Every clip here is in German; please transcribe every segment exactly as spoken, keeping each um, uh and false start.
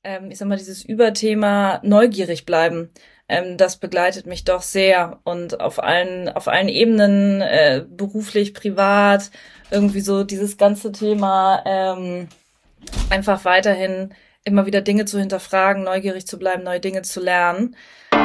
ähm, ich sag mal, dieses Überthema neugierig bleiben, ähm, das begleitet mich doch sehr und auf allen, auf allen Ebenen, äh, beruflich, privat, irgendwie so dieses ganze Thema, ähm, einfach weiterhin immer wieder Dinge zu hinterfragen, neugierig zu bleiben, neue Dinge zu lernen.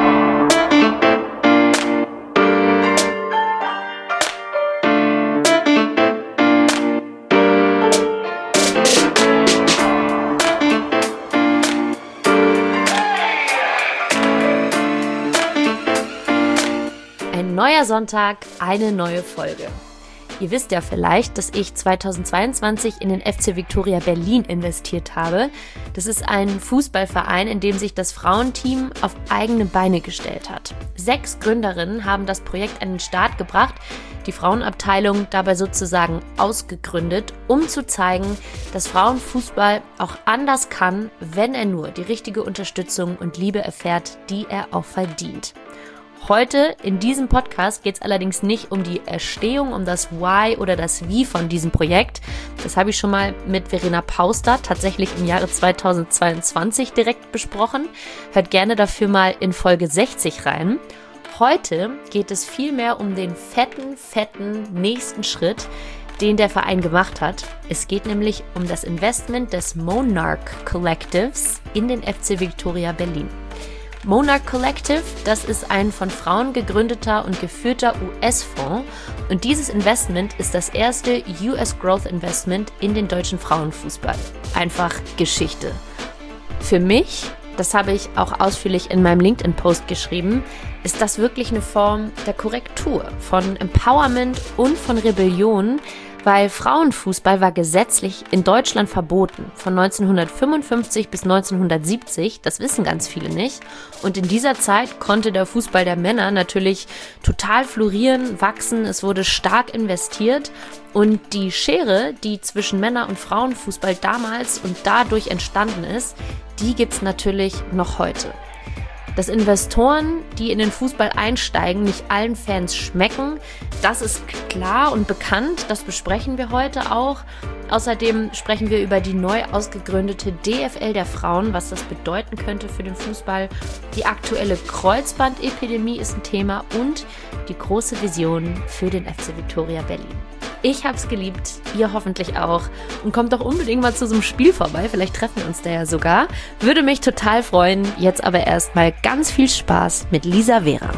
Ein neuer Sonntag, eine neue Folge. Ihr wisst ja vielleicht, dass ich zweitausendzweiundzwanzig in den F C Viktoria Berlin investiert habe. Das ist ein Fußballverein, in dem sich das Frauenteam auf eigene Beine gestellt hat. Sechs Gründerinnen haben das Projekt an den Start gebracht, die Frauenabteilung dabei sozusagen ausgegründet, um zu zeigen, dass Frauenfußball auch anders kann, wenn er nur die richtige Unterstützung und Liebe erfährt, die er auch verdient. Heute in diesem Podcast geht es allerdings nicht um die Entstehung, um das Why oder das Wie von diesem Projekt. Das habe ich schon mal mit Verena Pauster tatsächlich im Jahre zweitausendzweiundzwanzig direkt besprochen. Hört gerne dafür mal in Folge sechzig rein. Heute geht es vielmehr um den fetten, fetten nächsten Schritt, den der Verein gemacht hat. Es geht nämlich um das Investment des Monarch Collectives in den F C Viktoria Berlin. Monarch Collective, das ist ein von Frauen gegründeter und geführter U S-Fonds und dieses Investment ist das erste U S Growth Investment in den deutschen Frauenfußball. Einfach Geschichte. Für mich, das habe ich auch ausführlich in meinem LinkedIn-Post geschrieben, ist das wirklich eine Form der Korrektur, von Empowerment und von Rebellion, weil Frauenfußball war gesetzlich in Deutschland verboten, von neunzehnhundertfünfundfünfzig bis neunzehnhundertsiebzig, das wissen ganz viele nicht. Und in dieser Zeit konnte der Fußball der Männer natürlich total florieren, wachsen, es wurde stark investiert und die Schere, die zwischen Männer- und Frauenfußball damals und dadurch entstanden ist, die gibt's natürlich noch heute. Dass Investoren, die in den Fußball einsteigen, nicht allen Fans schmecken, das ist klar und bekannt, das besprechen wir heute auch. Außerdem sprechen wir über die neu ausgegründete D F L der Frauen, was das bedeuten könnte für den Fußball. Die aktuelle Kreuzbandepidemie ist ein Thema und die große Vision für den F C Viktoria Berlin. Ich hab's geliebt, ihr hoffentlich auch. Und kommt doch unbedingt mal zu so einem Spiel vorbei, vielleicht treffen wir uns da ja sogar. Würde mich total freuen. Jetzt aber erstmal ganz viel Spaß mit Lisa Vera.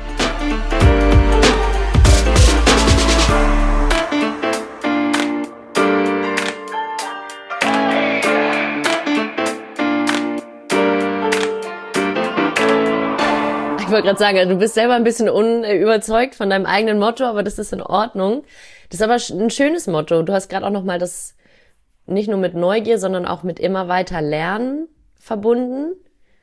Ich wollte gerade sagen, du bist selber ein bisschen unüberzeugt von deinem eigenen Motto, aber das ist in Ordnung. Das ist aber ein schönes Motto. Du hast gerade auch nochmal das nicht nur mit Neugier, sondern auch mit immer weiter lernen verbunden,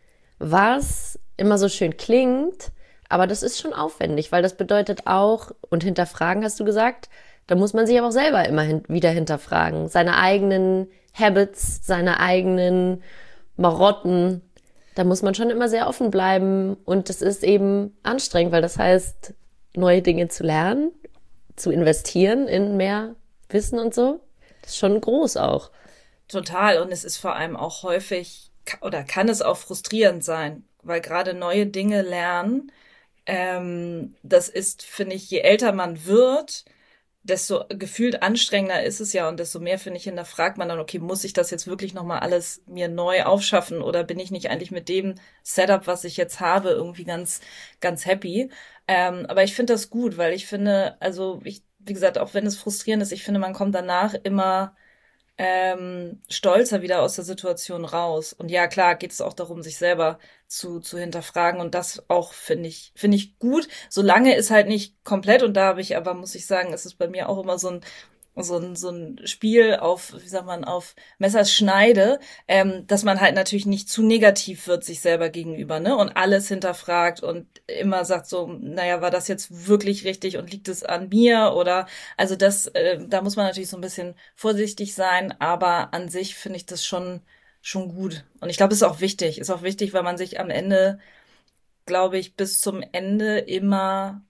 was immer so schön klingt, aber das ist schon aufwendig, weil das bedeutet auch, und hinterfragen hast du gesagt, da muss man sich aber auch selber immer hin, wieder hinterfragen. Seine eigenen Habits, seine eigenen Marotten, da muss man schon immer sehr offen bleiben und das ist eben anstrengend, weil das heißt, neue Dinge zu lernen, zu investieren in mehr Wissen und so. Das ist schon groß auch. Total. Und es ist vor allem auch häufig oder kann es auch frustrierend sein, weil gerade neue Dinge lernen, ähm, das ist, finde ich, je älter man wird, desto gefühlt anstrengender ist es ja und desto mehr, finde ich, hinterfragt man dann, okay, muss ich das jetzt wirklich nochmal alles mir neu aufschaffen oder bin ich nicht eigentlich mit dem Setup, was ich jetzt habe, irgendwie ganz, ganz happy? Ähm, aber ich finde das gut, weil ich finde, also ich, wie gesagt, auch wenn es frustrierend ist, ich finde, man kommt danach immer ähm, stolzer wieder aus der Situation raus. Und ja, klar, geht es auch darum, sich selber zu zu hinterfragen und das auch finde ich finde ich gut, solange es halt nicht komplett und da habe ich aber, muss ich sagen, es ist bei mir auch immer so ein so ein so ein Spiel auf, wie sagt man, auf Messerschneide, ähm, dass man halt natürlich nicht zu negativ wird sich selber gegenüber, ne, und alles hinterfragt und immer sagt so, naja, war das jetzt wirklich richtig und liegt es an mir oder, also das, äh, da muss man natürlich so ein bisschen vorsichtig sein, aber an sich finde ich das schon schon gut. Und ich glaube, es ist auch wichtig, ist auch wichtig, weil man sich am Ende, glaube ich, bis zum Ende immer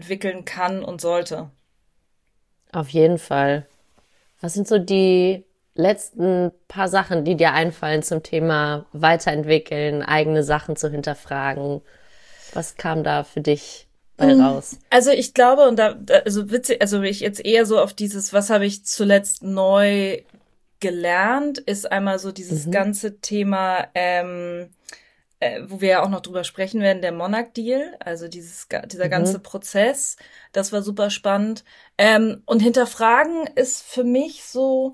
weiterentwickeln kann und sollte. Auf jeden Fall. Was sind so die letzten paar Sachen, die dir einfallen zum Thema Weiterentwickeln, eigene Sachen zu hinterfragen? Was kam da für dich bei raus? Also ich glaube, und da, also witzig, also ich jetzt eher so auf dieses, was habe ich zuletzt neu gelernt, ist einmal so dieses mhm. ganze Thema, ähm, äh, wo wir ja auch noch drüber sprechen werden, der Monarch-Deal, also dieses dieser mhm. ganze Prozess, das war super spannend. Ähm, und hinterfragen ist für mich so,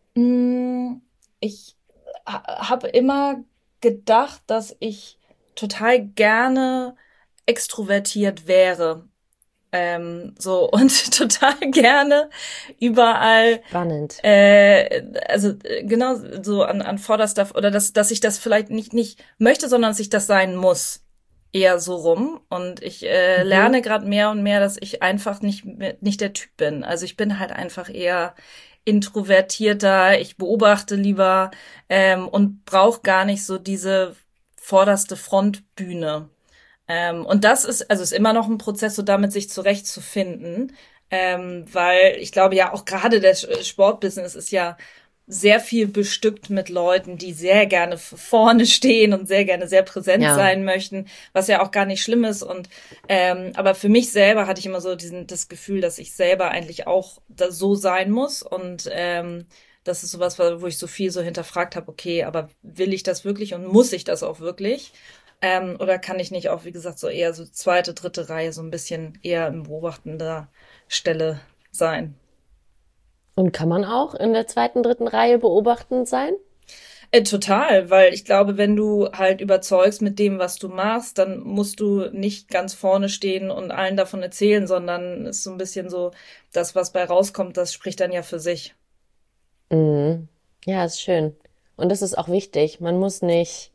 mh, ich ha- habe immer gedacht, dass ich total gerne extrovertiert wäre. Ähm, so und total gerne überall. Spannend. Äh, also genau so an, an vorderster, oder dass, dass ich das vielleicht nicht, nicht möchte, sondern dass ich das sein muss. Eher so rum. Und ich äh, mhm. lerne gerade mehr und mehr, dass ich einfach nicht, nicht der Typ bin. Also ich bin halt einfach eher introvertierter, ich beobachte lieber ähm, und brauche gar nicht so diese vorderste Frontbühne. Ähm, und das ist, also ist immer noch ein Prozess, so damit sich zurechtzufinden, ähm, weil ich glaube ja auch gerade der Sportbusiness ist ja sehr viel bestückt mit Leuten, die sehr gerne vorne stehen und sehr gerne sehr präsent ja. sein möchten, was ja auch gar nicht schlimm ist. Und ähm, aber für mich selber hatte ich immer so diesen das Gefühl, dass ich selber eigentlich auch da so sein muss. Und ähm, das ist sowas, wo ich so viel so hinterfragt habe, okay, aber will ich das wirklich und muss ich das auch wirklich? Ähm, oder kann ich nicht auch, wie gesagt, so eher so zweite, dritte Reihe, so ein bisschen eher in beobachtender Stelle sein? Und kann man auch in der zweiten, dritten Reihe beobachtend sein? Äh, total, weil ich glaube, wenn du halt überzeugst mit dem, was du machst, dann musst du nicht ganz vorne stehen und allen davon erzählen, sondern ist so ein bisschen so, das, was bei rauskommt, das spricht dann ja für sich. Mhm. Ja, ist schön. Und das ist auch wichtig. Man muss nicht...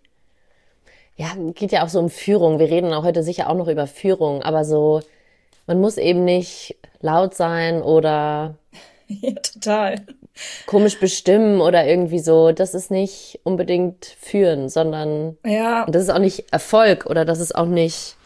Ja, geht ja auch so um Führung. Wir reden auch heute sicher auch noch über Führung, aber so, man muss eben nicht laut sein oder ja, total. komisch bestimmen oder irgendwie so. Das ist nicht unbedingt führen, sondern ja. das ist auch nicht Erfolg oder das ist auch nicht,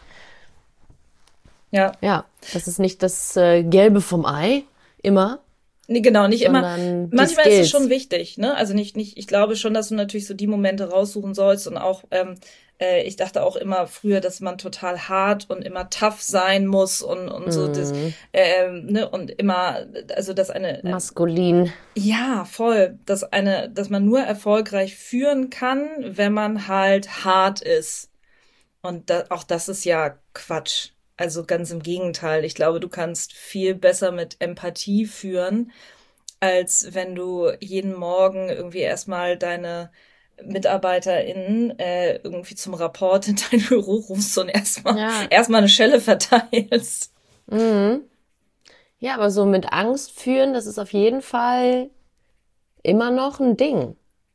ja, ja, das ist nicht das äh, Gelbe vom Ei, immer. Nee, genau, nicht immer. Manchmal ist es schon wichtig, ne? Also nicht, nicht, ich glaube schon, dass du natürlich so die Momente raussuchen sollst und auch, ähm, äh, ich dachte auch immer früher, dass man total hart und immer tough sein muss und, und mm. so das, ähm, ne, und immer, also dass eine. Äh, Maskulin. Ja, voll. Dass eine, dass man nur erfolgreich führen kann, wenn man halt hart ist. Und da, auch das ist ja Quatsch. Also ganz im Gegenteil. Ich glaube, du kannst viel besser mit Empathie führen, als wenn du jeden Morgen irgendwie erstmal deine MitarbeiterInnen äh, irgendwie zum Rapport in dein Büro rufst und erstmal ja. erstmal eine Schelle verteilst. Mhm. Ja, aber so mit Angst führen, das ist auf jeden Fall immer noch ein Ding.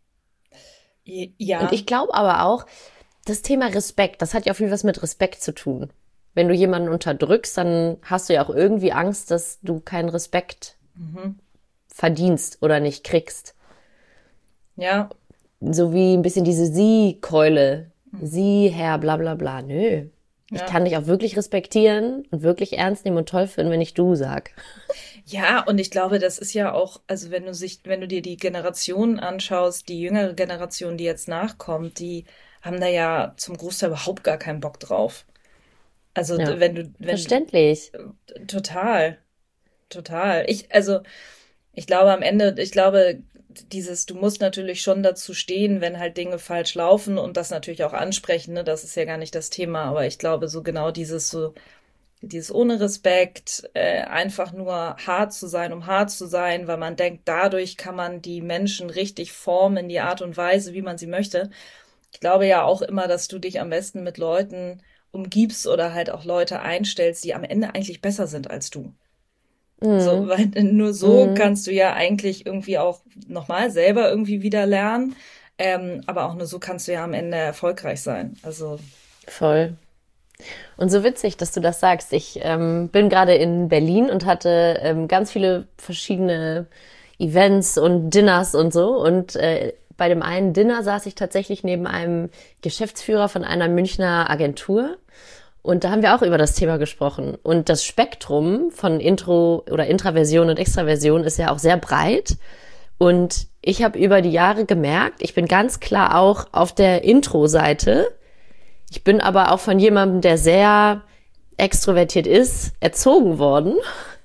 Ja. Und ich glaube aber auch, das Thema Respekt, das hat ja auch viel was mit Respekt zu tun. Wenn du jemanden unterdrückst, dann hast du ja auch irgendwie Angst, dass du keinen Respekt mhm. verdienst oder nicht kriegst. Ja. So wie ein bisschen diese Sie-Keule. Mhm. Sie, Herr, bla bla bla. Nö. Ich ja. kann dich auch wirklich respektieren und wirklich ernst nehmen und toll finden, wenn ich du sag. Ja, und ich glaube, das ist ja auch, also wenn du sich, wenn du dir die Generationen anschaust, die jüngere Generation, die jetzt nachkommt, die haben da ja zum Großteil überhaupt gar keinen Bock drauf. Also ja, wenn du wenn, verständlich. Total. Total. Ich, also, ich glaube am Ende, ich glaube, dieses, du musst natürlich schon dazu stehen, wenn halt Dinge falsch laufen und das natürlich auch ansprechen, ne? Das ist ja gar nicht das Thema, aber ich glaube, so genau dieses so, dieses ohne Respekt, äh, einfach nur hart zu sein, um hart zu sein, weil man denkt, dadurch kann man die Menschen richtig formen in die Art und Weise, wie man sie möchte. Ich glaube ja auch immer, dass du dich am besten mit Leuten umgibst oder halt auch Leute einstellst, die am Ende eigentlich besser sind als du. Mhm. So, weil nur so mhm. kannst du ja eigentlich irgendwie auch nochmal selber irgendwie wieder lernen, ähm, aber auch nur so kannst du ja am Ende erfolgreich sein. Also voll. Und so witzig, dass du das sagst. Ich ähm, bin gerade in Berlin und hatte ähm, ganz viele verschiedene Events und Dinners und so und äh, bei dem einen Dinner saß ich tatsächlich neben einem Geschäftsführer von einer Münchner Agentur und da haben wir auch über das Thema gesprochen. Und das Spektrum von Intro- oder Intraversion und Extraversion ist ja auch sehr breit und ich habe über die Jahre gemerkt, ich bin ganz klar auch auf der Intro-Seite. Ich bin aber auch von jemandem, der sehr extrovertiert ist, erzogen worden.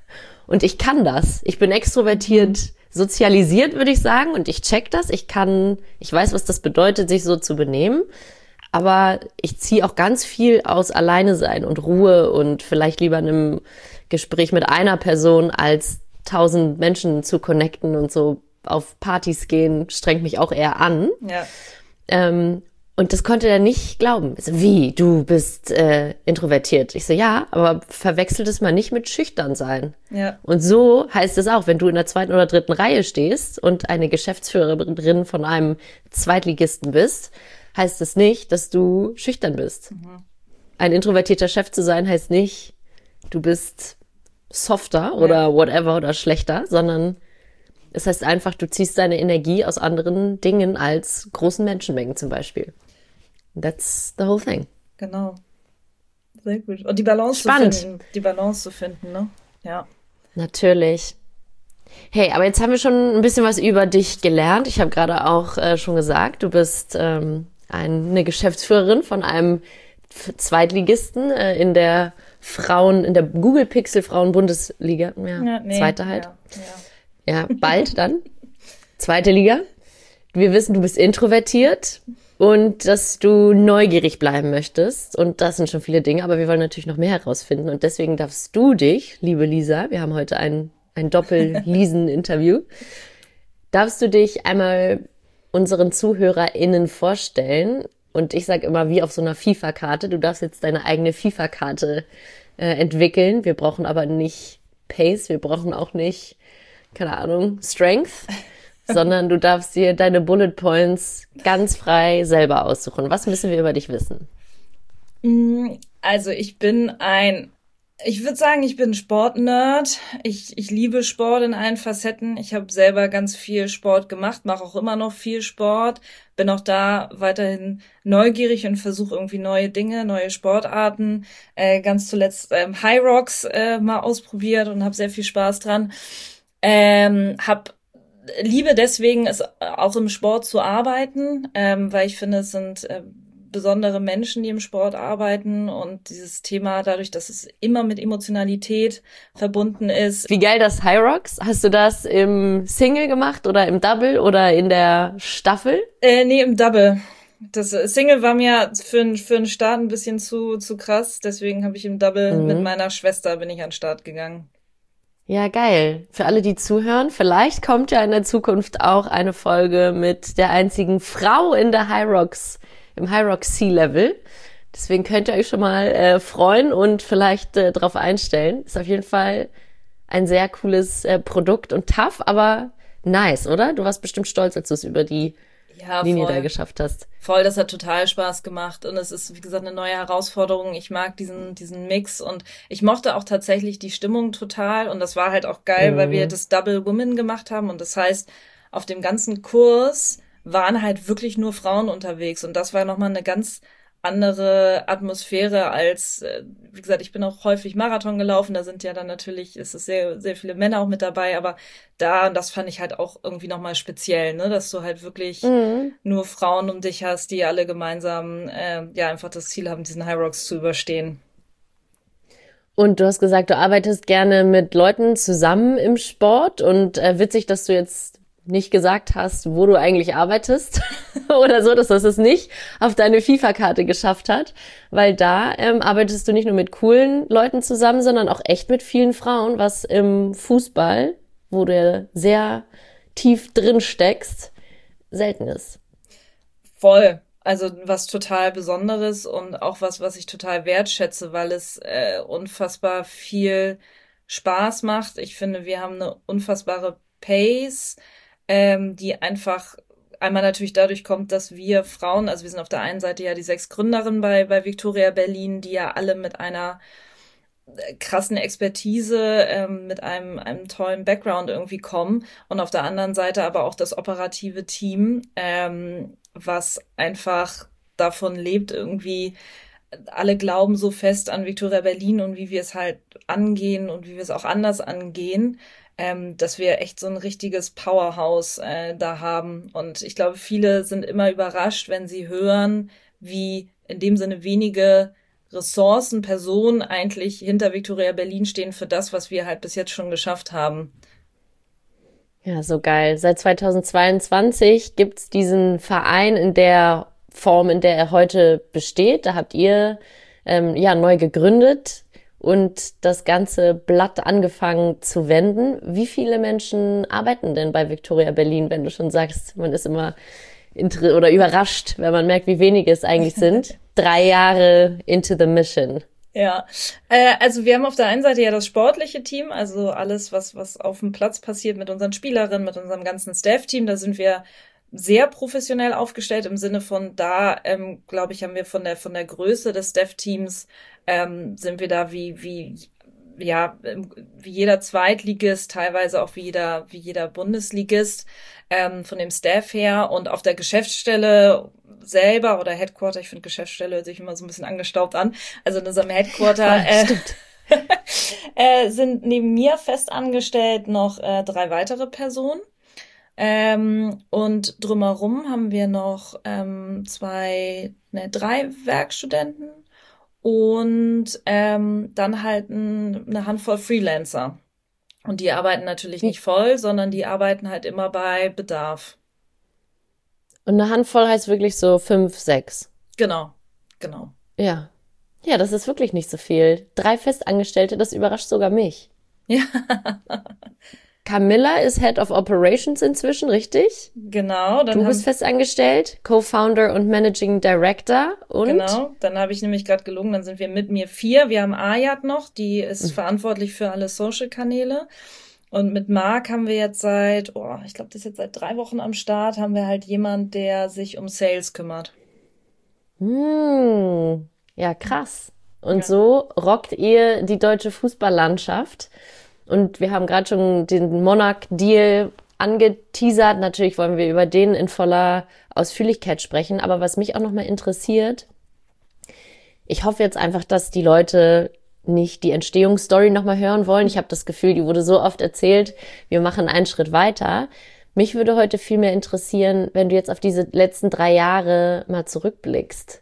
Und ich kann das. Ich bin extrovertiert sozialisiert, würde ich sagen. Und ich check das. Ich kann, ich weiß, was das bedeutet, sich so zu benehmen. Aber ich ziehe auch ganz viel aus Alleine sein und Ruhe und vielleicht lieber in einem Gespräch mit einer Person als tausend Menschen zu connecten und so auf Partys gehen, strengt mich auch eher an. Ja. Ähm, Und das konnte er nicht glauben. So, wie, du bist äh, introvertiert? Ich so, ja, aber verwechselt es mal nicht mit schüchtern sein. Ja. Und so heißt es auch, wenn du in der zweiten oder dritten Reihe stehst und eine Geschäftsführerin von einem Zweitligisten bist, heißt es nicht, dass du schüchtern bist. Mhm. Ein introvertierter Chef zu sein heißt nicht, du bist softer oder ja. whatever oder schlechter, sondern es heißt einfach, du ziehst deine Energie aus anderen Dingen als großen Menschenmengen zum Beispiel. That's the whole thing. Genau. Sehr gut. Und die Balance Spannend. zu finden. Die Balance zu finden, ne? Ja. Natürlich. Hey, aber jetzt haben wir schon ein bisschen was über dich gelernt. Ich habe gerade auch äh, schon gesagt, du bist ähm, eine Geschäftsführerin von einem Zweitligisten äh, in der Frauen, in der Google Pixel Frauen Bundesliga. Ja, ja nee, zweite halt. Ja, ja. Ja, bald dann. Zweite Liga. Wir wissen, du bist introvertiert und dass du neugierig bleiben möchtest. Und das sind schon viele Dinge, aber wir wollen natürlich noch mehr herausfinden. Und deswegen darfst du dich, liebe Lisa, wir haben heute ein, ein Doppel-Lisen-Interview, darfst du dich einmal unseren ZuhörerInnen vorstellen. Und ich sage immer, wie auf so einer FIFA-Karte, du darfst jetzt deine eigene FIFA-Karte äh, entwickeln. Wir brauchen aber nicht Pace, wir brauchen auch nicht keine Ahnung, Strength, sondern du darfst dir deine Bullet Points ganz frei selber aussuchen. Was müssen wir über dich wissen? Also ich bin ein, ich würde sagen, ich bin Sportnerd. Ich, ich liebe Sport in allen Facetten. Ich habe selber ganz viel Sport gemacht, mache auch immer noch viel Sport, bin auch da weiterhin neugierig und versuche irgendwie neue Dinge, neue Sportarten. Äh, ganz zuletzt ähm, High Rocks äh, mal ausprobiert und habe sehr viel Spaß dran. Ähm, hab liebe deswegen es auch im Sport zu arbeiten, ähm, weil ich finde, es sind äh, besondere Menschen, die im Sport arbeiten und dieses Thema dadurch, dass es immer mit Emotionalität verbunden ist. Wie geil das High Rocks? Hast du das im Single gemacht oder im Double oder in der Staffel? Äh, nee, im Double. Das Single war mir für, für einen Start ein bisschen zu zu krass, deswegen habe ich im Double mhm. mit meiner Schwester bin ich an den Start gegangen. Ja, geil. Für alle, die zuhören, vielleicht kommt ja in der Zukunft auch eine Folge mit der einzigen Frau in der High Rocks, im High Rocks Sea Level. Deswegen könnt ihr euch schon mal äh, freuen und vielleicht äh, drauf einstellen. Ist auf jeden Fall ein sehr cooles äh, Produkt und tough, aber nice, oder? Du warst bestimmt stolz, als du es über die ja, Linie voll. Da geschafft hast. Voll, das hat total Spaß gemacht und es ist, wie gesagt, eine neue Herausforderung. Ich mag diesen diesen Mix und ich mochte auch tatsächlich die Stimmung total und das war halt auch geil, mhm. weil wir das Double Women gemacht haben und das heißt, auf dem ganzen Kurs waren halt wirklich nur Frauen unterwegs und das war nochmal eine ganz andere Atmosphäre als, wie gesagt, ich bin auch häufig Marathon gelaufen, da sind ja dann natürlich, ist es sehr, sehr viele Männer auch mit dabei, aber da, und das fand ich halt auch irgendwie nochmal speziell, ne, dass du halt wirklich mhm. nur Frauen um dich hast, die alle gemeinsam, äh, ja, einfach das Ziel haben, diesen High Rocks zu überstehen. Und du hast gesagt, du arbeitest gerne mit Leuten zusammen im Sport und äh, witzig, dass du jetzt nicht gesagt hast, wo du eigentlich arbeitest oder so, dass das es nicht auf deine FIFA-Karte geschafft hat, weil da ähm, arbeitest du nicht nur mit coolen Leuten zusammen, sondern auch echt mit vielen Frauen, was im Fußball, wo du ja sehr tief drin steckst, selten ist. Voll. Also was total Besonderes und auch was, was ich total wertschätze, weil es äh, unfassbar viel Spaß macht. Ich finde, wir haben eine unfassbare Pace, Ähm, die einfach einmal natürlich dadurch kommt, dass wir Frauen, also wir sind auf der einen Seite ja die sechs Gründerinnen bei, bei Victoria Berlin, die ja alle mit einer krassen Expertise, ähm, mit einem, einem tollen Background irgendwie kommen und auf der anderen Seite aber auch das operative Team, ähm, was einfach davon lebt, irgendwie alle glauben so fest an Victoria Berlin und wie wir es halt angehen und wie wir es auch anders angehen. ähm, dass wir echt so ein richtiges Powerhouse äh, da haben. Und ich glaube, viele sind immer überrascht, wenn sie hören, wie in dem Sinne wenige Ressourcen, Personen eigentlich hinter Viktoria Berlin stehen für das, was wir halt bis jetzt schon geschafft haben. Ja, so geil. Seit zweitausendzweiundzwanzig gibt's diesen Verein in der Form, in der er heute besteht. Da habt ihr ähm, ja neu gegründet und das ganze Blatt angefangen zu wenden. Wie viele Menschen arbeiten denn bei Viktoria Berlin, wenn du schon sagst, man ist immer inter- oder überrascht, wenn man merkt, wie wenige es eigentlich sind? Drei Jahre into the mission. Ja, äh, also wir haben auf der einen Seite ja das sportliche Team, also alles, was was auf dem Platz passiert mit unseren Spielerinnen, mit unserem ganzen Staff-Team. Da sind wir sehr professionell aufgestellt im Sinne von da, ähm, glaube ich, haben wir von der von der Größe des Staff-Teams ähm, sind wir da wie wie ja wie jeder Zweitligist, teilweise auch wie jeder wie jeder Bundesligist ähm, von dem Staff her. Und auf der Geschäftsstelle selber oder Headquarter, ich finde Geschäftsstelle hört sich immer so ein bisschen angestaubt an, also in unserem Headquarter äh, äh, sind neben mir fest angestellt noch äh, drei weitere Personen. Ähm, und drumherum haben wir noch ähm, zwei, ne, drei Werkstudenten und ähm, dann halt ein, eine Handvoll Freelancer. Und die arbeiten natürlich nicht voll, sondern die arbeiten halt immer bei Bedarf. Und eine Handvoll heißt wirklich so fünf, sechs. Genau, genau. Ja. Ja, das ist wirklich nicht so viel. Drei Festangestellte, das überrascht sogar mich. Ja. Camilla ist Head of Operations inzwischen, richtig? Genau. Dann du bist festangestellt, Co-Founder und Managing Director. Und? Genau, dann habe ich nämlich gerade gelogen, dann sind wir mit mir vier. Wir haben Ayat noch, die ist mhm. verantwortlich für alle Social-Kanäle. Und mit Marc haben wir jetzt seit, oh, ich glaube, das ist jetzt seit drei Wochen am Start, haben wir halt jemand, der sich um Sales kümmert. Hm, ja, krass. Und ja. so rockt ihr die deutsche Fußballlandschaft. Und wir haben gerade schon den Monarch-Deal angeteasert. Natürlich wollen wir über den in voller Ausführlichkeit sprechen. Aber was mich auch nochmal interessiert, ich hoffe jetzt einfach, dass die Leute nicht die Entstehungsstory nochmal hören wollen. Ich habe das Gefühl, die wurde so oft erzählt. Wir machen einen Schritt weiter. Mich würde heute viel mehr interessieren, wenn du jetzt auf diese letzten drei Jahre mal zurückblickst.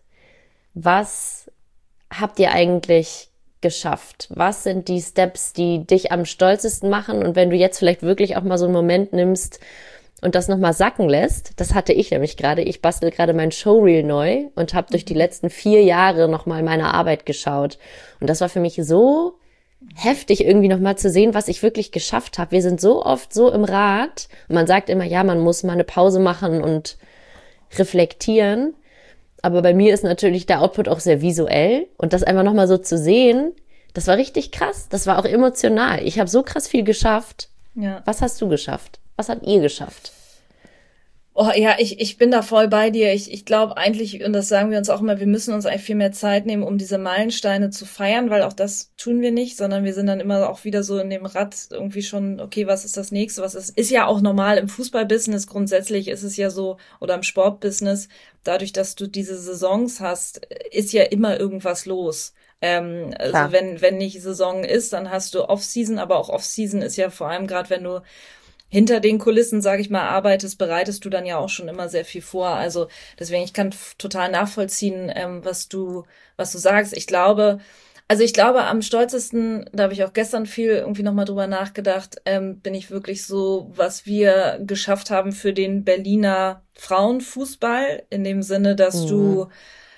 Was habt ihr eigentlich geschafft? Was sind die Steps, die dich am stolzesten machen? Und wenn du jetzt vielleicht wirklich auch mal so einen Moment nimmst und das nochmal sacken lässt, das hatte ich nämlich gerade, ich bastel gerade mein Showreel neu und habe durch die letzten vier Jahre nochmal meine Arbeit geschaut. Und das war für mich so heftig, irgendwie nochmal zu sehen, was ich wirklich geschafft habe. Wir sind so oft so im Rad und man sagt immer, ja, man muss mal eine Pause machen und reflektieren. Aber bei mir ist natürlich der Output auch sehr visuell und das einfach nochmal so zu sehen, das war richtig krass. Das war auch emotional. Ich habe so krass viel geschafft. Ja. Was hast du geschafft? Was habt ihr geschafft? Oh ja, ich ich bin da voll bei dir. Ich ich glaube eigentlich, und das sagen wir uns auch immer, wir müssen uns eigentlich viel mehr Zeit nehmen, um diese Meilensteine zu feiern, weil auch das tun wir nicht, sondern wir sind dann immer auch wieder so in dem Rad irgendwie schon, okay, was ist das Nächste? Was ist, ist ja auch normal im Fußballbusiness. Grundsätzlich ist es ja so, oder im Sportbusiness, dadurch, dass du diese Saisons hast, ist ja immer irgendwas los. Ähm, also wenn wenn nicht Saison ist, dann hast du Off-Season, aber auch Off-Season ist ja vor allem gerade, wenn du hinter den Kulissen, sage ich mal, arbeitest, bereitest du dann ja auch schon immer sehr viel vor. Also deswegen, ich kann f- total nachvollziehen, ähm, was du, was du sagst. Ich glaube, also ich glaube, am stolzesten, da habe ich auch gestern viel irgendwie nochmal drüber nachgedacht, ähm, bin ich wirklich so, was wir geschafft haben für den Berliner Frauenfußball, in dem Sinne, dass mhm. du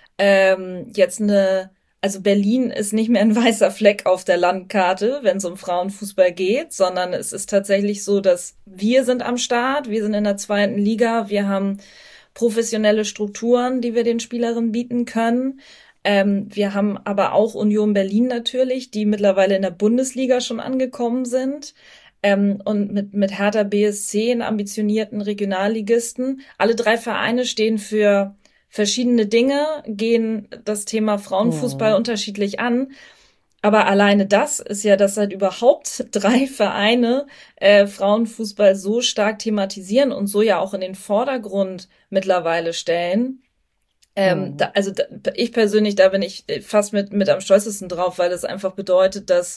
ähm, jetzt eine Also Berlin ist nicht mehr ein weißer Fleck auf der Landkarte, wenn es um Frauenfußball geht, sondern es ist tatsächlich so, dass wir sind am Start, wir sind in der zweiten Liga, wir haben professionelle Strukturen, die wir den Spielerinnen bieten können. Ähm, wir haben aber auch Union Berlin natürlich, die mittlerweile in der Bundesliga schon angekommen sind. Ähm, und mit, mit Hertha B S C, einen ambitionierten Regionalligisten. Alle drei Vereine stehen für verschiedene Dinge, gehen das Thema Frauenfußball mhm. unterschiedlich an. Aber alleine das ist ja, dass halt überhaupt drei Vereine äh, Frauenfußball so stark thematisieren und so ja auch in den Vordergrund mittlerweile stellen. Ähm, mhm. da, also da, ich persönlich, da bin ich fast mit, mit am stolzesten drauf, weil das einfach bedeutet, dass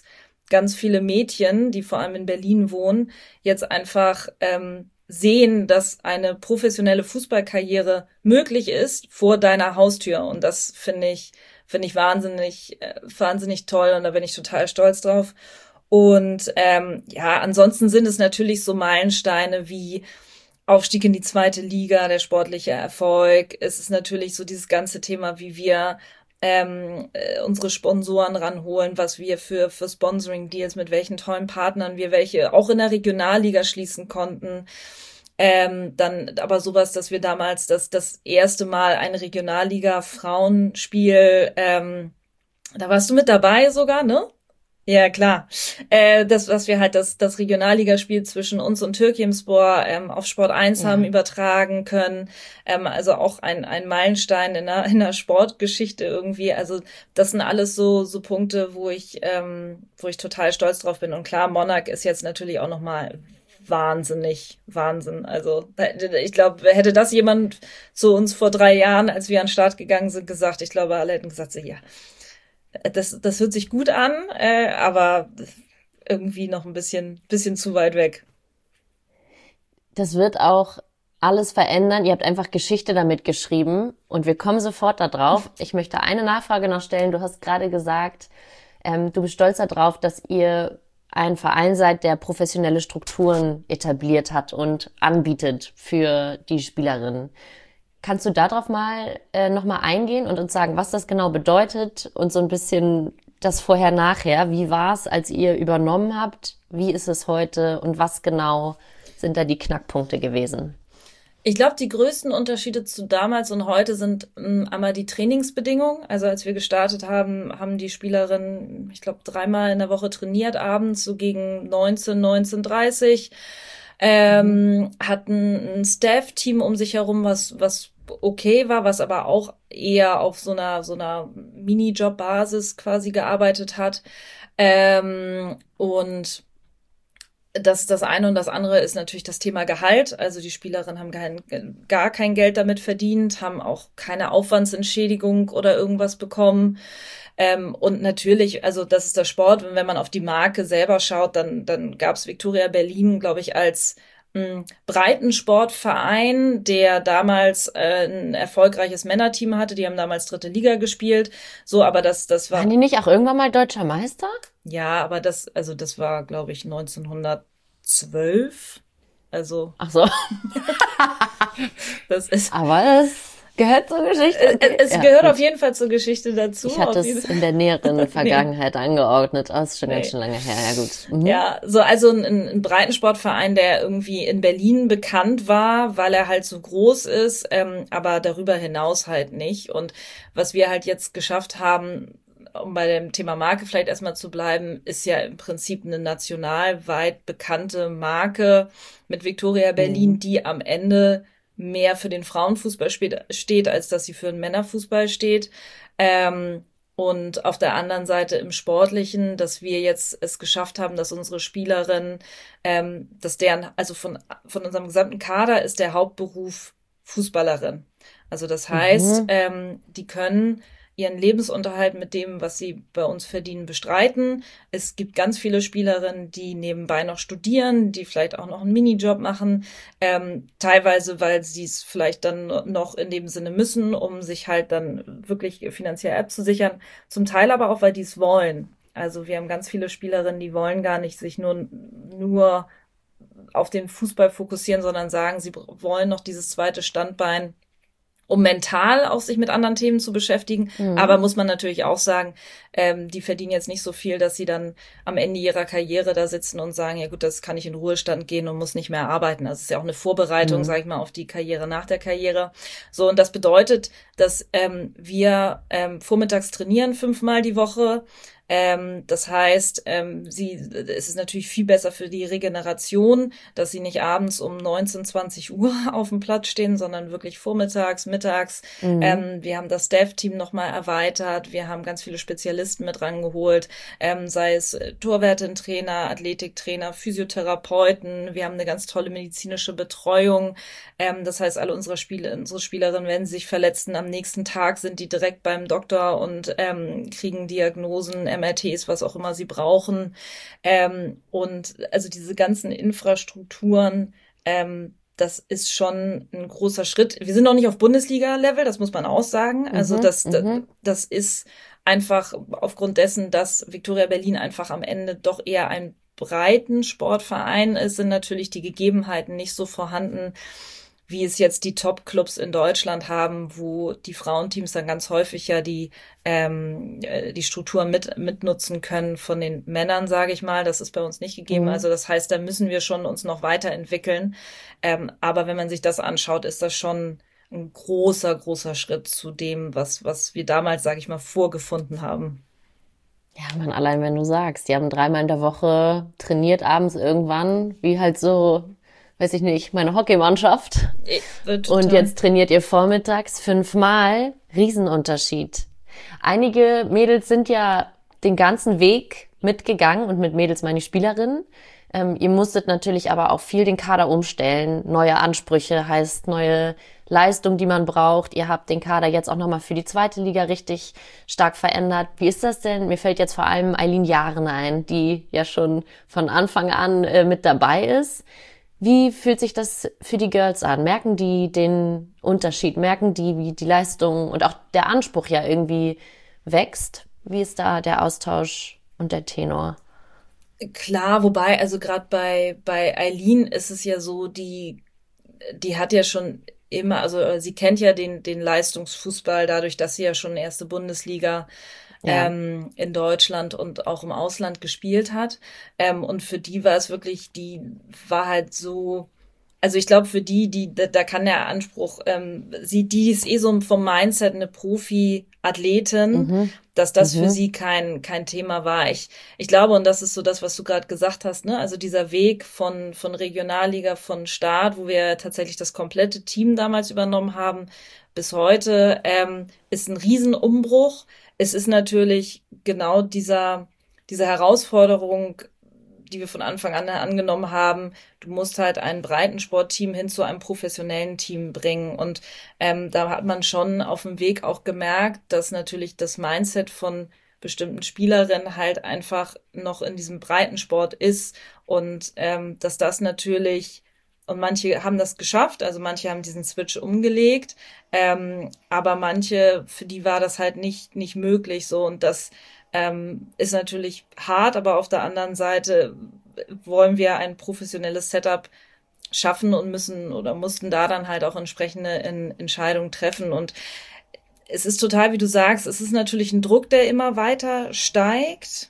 ganz viele Mädchen, die vor allem in Berlin wohnen, jetzt einfach ähm, sehen, dass eine professionelle Fußballkarriere möglich ist vor deiner Haustür. Und das finde ich, finde ich wahnsinnig, äh, wahnsinnig toll und da bin ich total stolz drauf. Und ähm, ja, ansonsten sind es natürlich so Meilensteine wie Aufstieg in die zweite Liga, der sportliche Erfolg. Es ist natürlich so dieses ganze Thema, wie wir ähm, äh, unsere Sponsoren ranholen, was wir für für Sponsoring-Deals, mit welchen tollen Partnern wir welche auch in der Regionalliga schließen konnten. Ähm, dann aber sowas, dass wir damals das das erste Mal ein Regionalliga-Frauenspiel, ähm, da warst du mit dabei sogar, ne? Ja, klar. Äh, das, was wir halt das, das Regionalligaspiel zwischen uns und Türkimspor ähm, auf Sport eins Ja. haben übertragen können. Ähm, also auch ein, ein Meilenstein in der, in der Sportgeschichte irgendwie. Also das sind alles so, so Punkte, wo ich, ähm, wo ich total stolz drauf bin. Und klar, Monarch ist jetzt natürlich auch nochmal wahnsinnig, Wahnsinn. Also ich glaube, hätte das jemand zu uns vor drei Jahren, als wir an den Start gegangen sind, gesagt, ich glaube, alle hätten gesagt, so, ja, das, das hört sich gut an, äh, aber irgendwie noch ein bisschen, bisschen zu weit weg. Das wird auch alles verändern. Ihr habt einfach Geschichte damit geschrieben und wir kommen sofort da drauf. Ich möchte eine Nachfrage noch stellen. Du hast gerade gesagt, ähm, du bist stolz darauf, dass ihr ein Verein seid, der professionelle Strukturen etabliert hat und anbietet für die Spielerinnen. Kannst du darauf mal äh, nochmal eingehen und uns sagen, was das genau bedeutet und so ein bisschen das Vorher-Nachher? Wie war es, als ihr übernommen habt? Wie ist es heute und was genau sind da die Knackpunkte gewesen? Ich glaube, die größten Unterschiede zu damals und heute sind ähm, einmal die Trainingsbedingungen. Also als wir gestartet haben, haben die Spielerinnen, ich glaube, dreimal in der Woche trainiert, abends so gegen neunzehn, neunzehn Uhr dreißig. Ähm, hatten ein Staff-Team um sich herum, was was okay war, was aber auch eher auf so einer so einer Minijob-Basis quasi gearbeitet hat. Ähm, und das das eine und das andere ist natürlich das Thema Gehalt. Also die Spielerinnen haben kein, gar kein Geld damit verdient, haben auch keine Aufwandsentschädigung oder irgendwas bekommen. Ähm, und natürlich, also das ist der Sport. Und wenn man auf die Marke selber schaut, dann dann gab es Viktoria Berlin, glaube ich, als mh, Breitensportverein, der damals äh, ein erfolgreiches Männerteam hatte. Die haben damals dritte Liga gespielt. So, aber das das war Waren die nicht auch irgendwann mal deutscher Meister? ja, aber das also das war, glaube ich, neunzehnhundertzwölf. Also Ach so, das ist aber das gehört zur Geschichte. äh, Okay. es Ja, gehört gut. auf jeden Fall zur Geschichte dazu. Ich hatte auf jeden es in der näheren Nee. Vergangenheit angeordnet. Oh, ist schon ganz Nee. schön lange her. Ja, gut. Mhm. Ja, so also ein, ein Breitensportverein, der irgendwie in Berlin bekannt war, weil er halt so groß ist, ähm, aber darüber hinaus halt nicht. Und was wir halt jetzt geschafft haben, um bei dem Thema Marke vielleicht erstmal zu bleiben, ist ja im Prinzip eine nationalweit bekannte Marke mit Viktoria Berlin, Mhm. die am Ende mehr für den Frauenfußball steht, steht, als dass sie für den Männerfußball steht. Ähm, und auf der anderen Seite im Sportlichen, dass wir jetzt es geschafft haben, dass unsere Spielerinnen, ähm, dass deren, also von, von unserem gesamten Kader ist der Hauptberuf Fußballerin. Also das heißt, Mhm. ähm, die können ihren Lebensunterhalt mit dem, was sie bei uns verdienen, bestreiten. Es gibt ganz viele Spielerinnen, die nebenbei noch studieren, die vielleicht auch noch einen Minijob machen, ähm, teilweise, weil sie es vielleicht dann noch in dem Sinne müssen, um sich halt dann wirklich finanziell abzusichern. Zum Teil aber auch, weil die es wollen. Also wir haben ganz viele Spielerinnen, die wollen gar nicht sich nur, nur auf den Fußball fokussieren, sondern sagen, sie wollen noch dieses zweite Standbein, um mental auch sich mit anderen Themen zu beschäftigen. Mhm. Aber muss man natürlich auch sagen, ähm, die verdienen jetzt nicht so viel, dass sie dann am Ende ihrer Karriere da sitzen und sagen, ja gut, das kann ich in Ruhestand gehen und muss nicht mehr arbeiten. Also es ist ja auch eine Vorbereitung, Mhm. sag ich mal, auf die Karriere nach der Karriere. So, und das bedeutet, dass ähm, wir ähm, vormittags trainieren, fünfmal die Woche. Ähm, das heißt, ähm, sie, es ist natürlich viel besser für die Regeneration, dass sie nicht abends um neunzehn, zwanzig Uhr auf dem Platz stehen, sondern wirklich vormittags, mittags. Mhm. Ähm, wir haben das Staff-Team nochmal erweitert. Wir haben ganz viele Spezialisten mit rangeholt, ähm, sei es äh, Torwärtin-Trainer, Athletiktrainer, Physiotherapeuten. Wir haben eine ganz tolle medizinische Betreuung. Ähm, das heißt, alle unsere Spiele, unsere Spielerinnen, wenn sie sich verletzen, am nächsten Tag sind die direkt beim Doktor und ähm, kriegen Diagnosen, M R Ts, was auch immer sie brauchen. Ähm, und also diese ganzen Infrastrukturen, ähm, das ist schon ein großer Schritt. Wir sind noch nicht auf Bundesliga-Level, das muss man auch sagen. Also Mhm, das, das, mhm. das ist einfach aufgrund dessen, dass Viktoria Berlin einfach am Ende doch eher ein breiten Sportverein ist, sind natürlich die Gegebenheiten nicht so vorhanden, wie es jetzt die Top-Clubs in Deutschland haben, wo die Frauenteams dann ganz häufig ja die ähm, die Strukturen mit mitnutzen können von den Männern, sage ich mal. Das ist bei uns nicht gegeben. Mhm. Also das heißt, da müssen wir schon uns noch weiterentwickeln. Ähm, aber wenn man sich das anschaut, ist das schon ein großer, großer Schritt zu dem, was was wir damals, sage ich mal, vorgefunden haben. Ja, man, allein wenn du sagst, die haben dreimal in der Woche trainiert, abends irgendwann, wie halt so, weiß ich nicht, meine Hockeymannschaft. Wird Und total. jetzt trainiert ihr vormittags fünfmal. Riesenunterschied. Einige Mädels sind ja den ganzen Weg mitgegangen und mit Mädels meine ich Spielerinnen. Ähm, ihr musstet natürlich aber auch viel den Kader umstellen. Neue Ansprüche heißt neue Leistung, die man braucht. Ihr habt den Kader jetzt auch nochmal für die zweite Liga richtig stark verändert. Wie ist das denn? Mir fällt jetzt vor allem Eileen Jaren ein, die ja schon von Anfang an äh, mit dabei ist. Wie fühlt sich das für die Girls an? Merken die den Unterschied? Merken die, wie die Leistung und auch der Anspruch ja irgendwie wächst? Wie ist da der Austausch und der Tenor? Klar, wobei, also gerade bei bei Eileen ist es ja so, die die hat ja schon immer, also äh, sie kennt ja den den Leistungsfußball dadurch, dass sie ja schon erste Bundesliga Ja. ähm, in Deutschland und auch im Ausland gespielt hat. Ähm, und für die war es wirklich, die war halt so, also ich glaube für die, die da, da kann der Anspruch, ähm, sie, die ist eh so vom Mindset eine Profi-Athletin, Mhm. dass das für Mhm. sie kein kein Thema war. Ich ich glaube, und das ist so das, was du gerade gesagt hast, ne? Also dieser Weg von von Regionalliga, von Start, wo wir tatsächlich das komplette Team damals übernommen haben, bis heute, ähm, ist ein Riesenumbruch. Es ist natürlich genau dieser diese Herausforderung, die wir von Anfang an angenommen haben. Du musst halt ein Breitensportteam hin zu einem professionellen Team bringen. Und ähm, da hat man schon auf dem Weg auch gemerkt, dass natürlich das Mindset von bestimmten Spielerinnen halt einfach noch in diesem Breitensport ist und ähm, dass das natürlich, und manche haben das geschafft, also manche haben diesen Switch umgelegt, ähm, aber manche, für die war das halt nicht nicht möglich so, und das ähm, ist natürlich hart, aber auf der anderen Seite wollen wir ein professionelles Setup schaffen und müssen oder mussten da dann halt auch entsprechende in, Entscheidungen treffen. Und es ist total, wie du sagst, es ist natürlich ein Druck, der immer weiter steigt.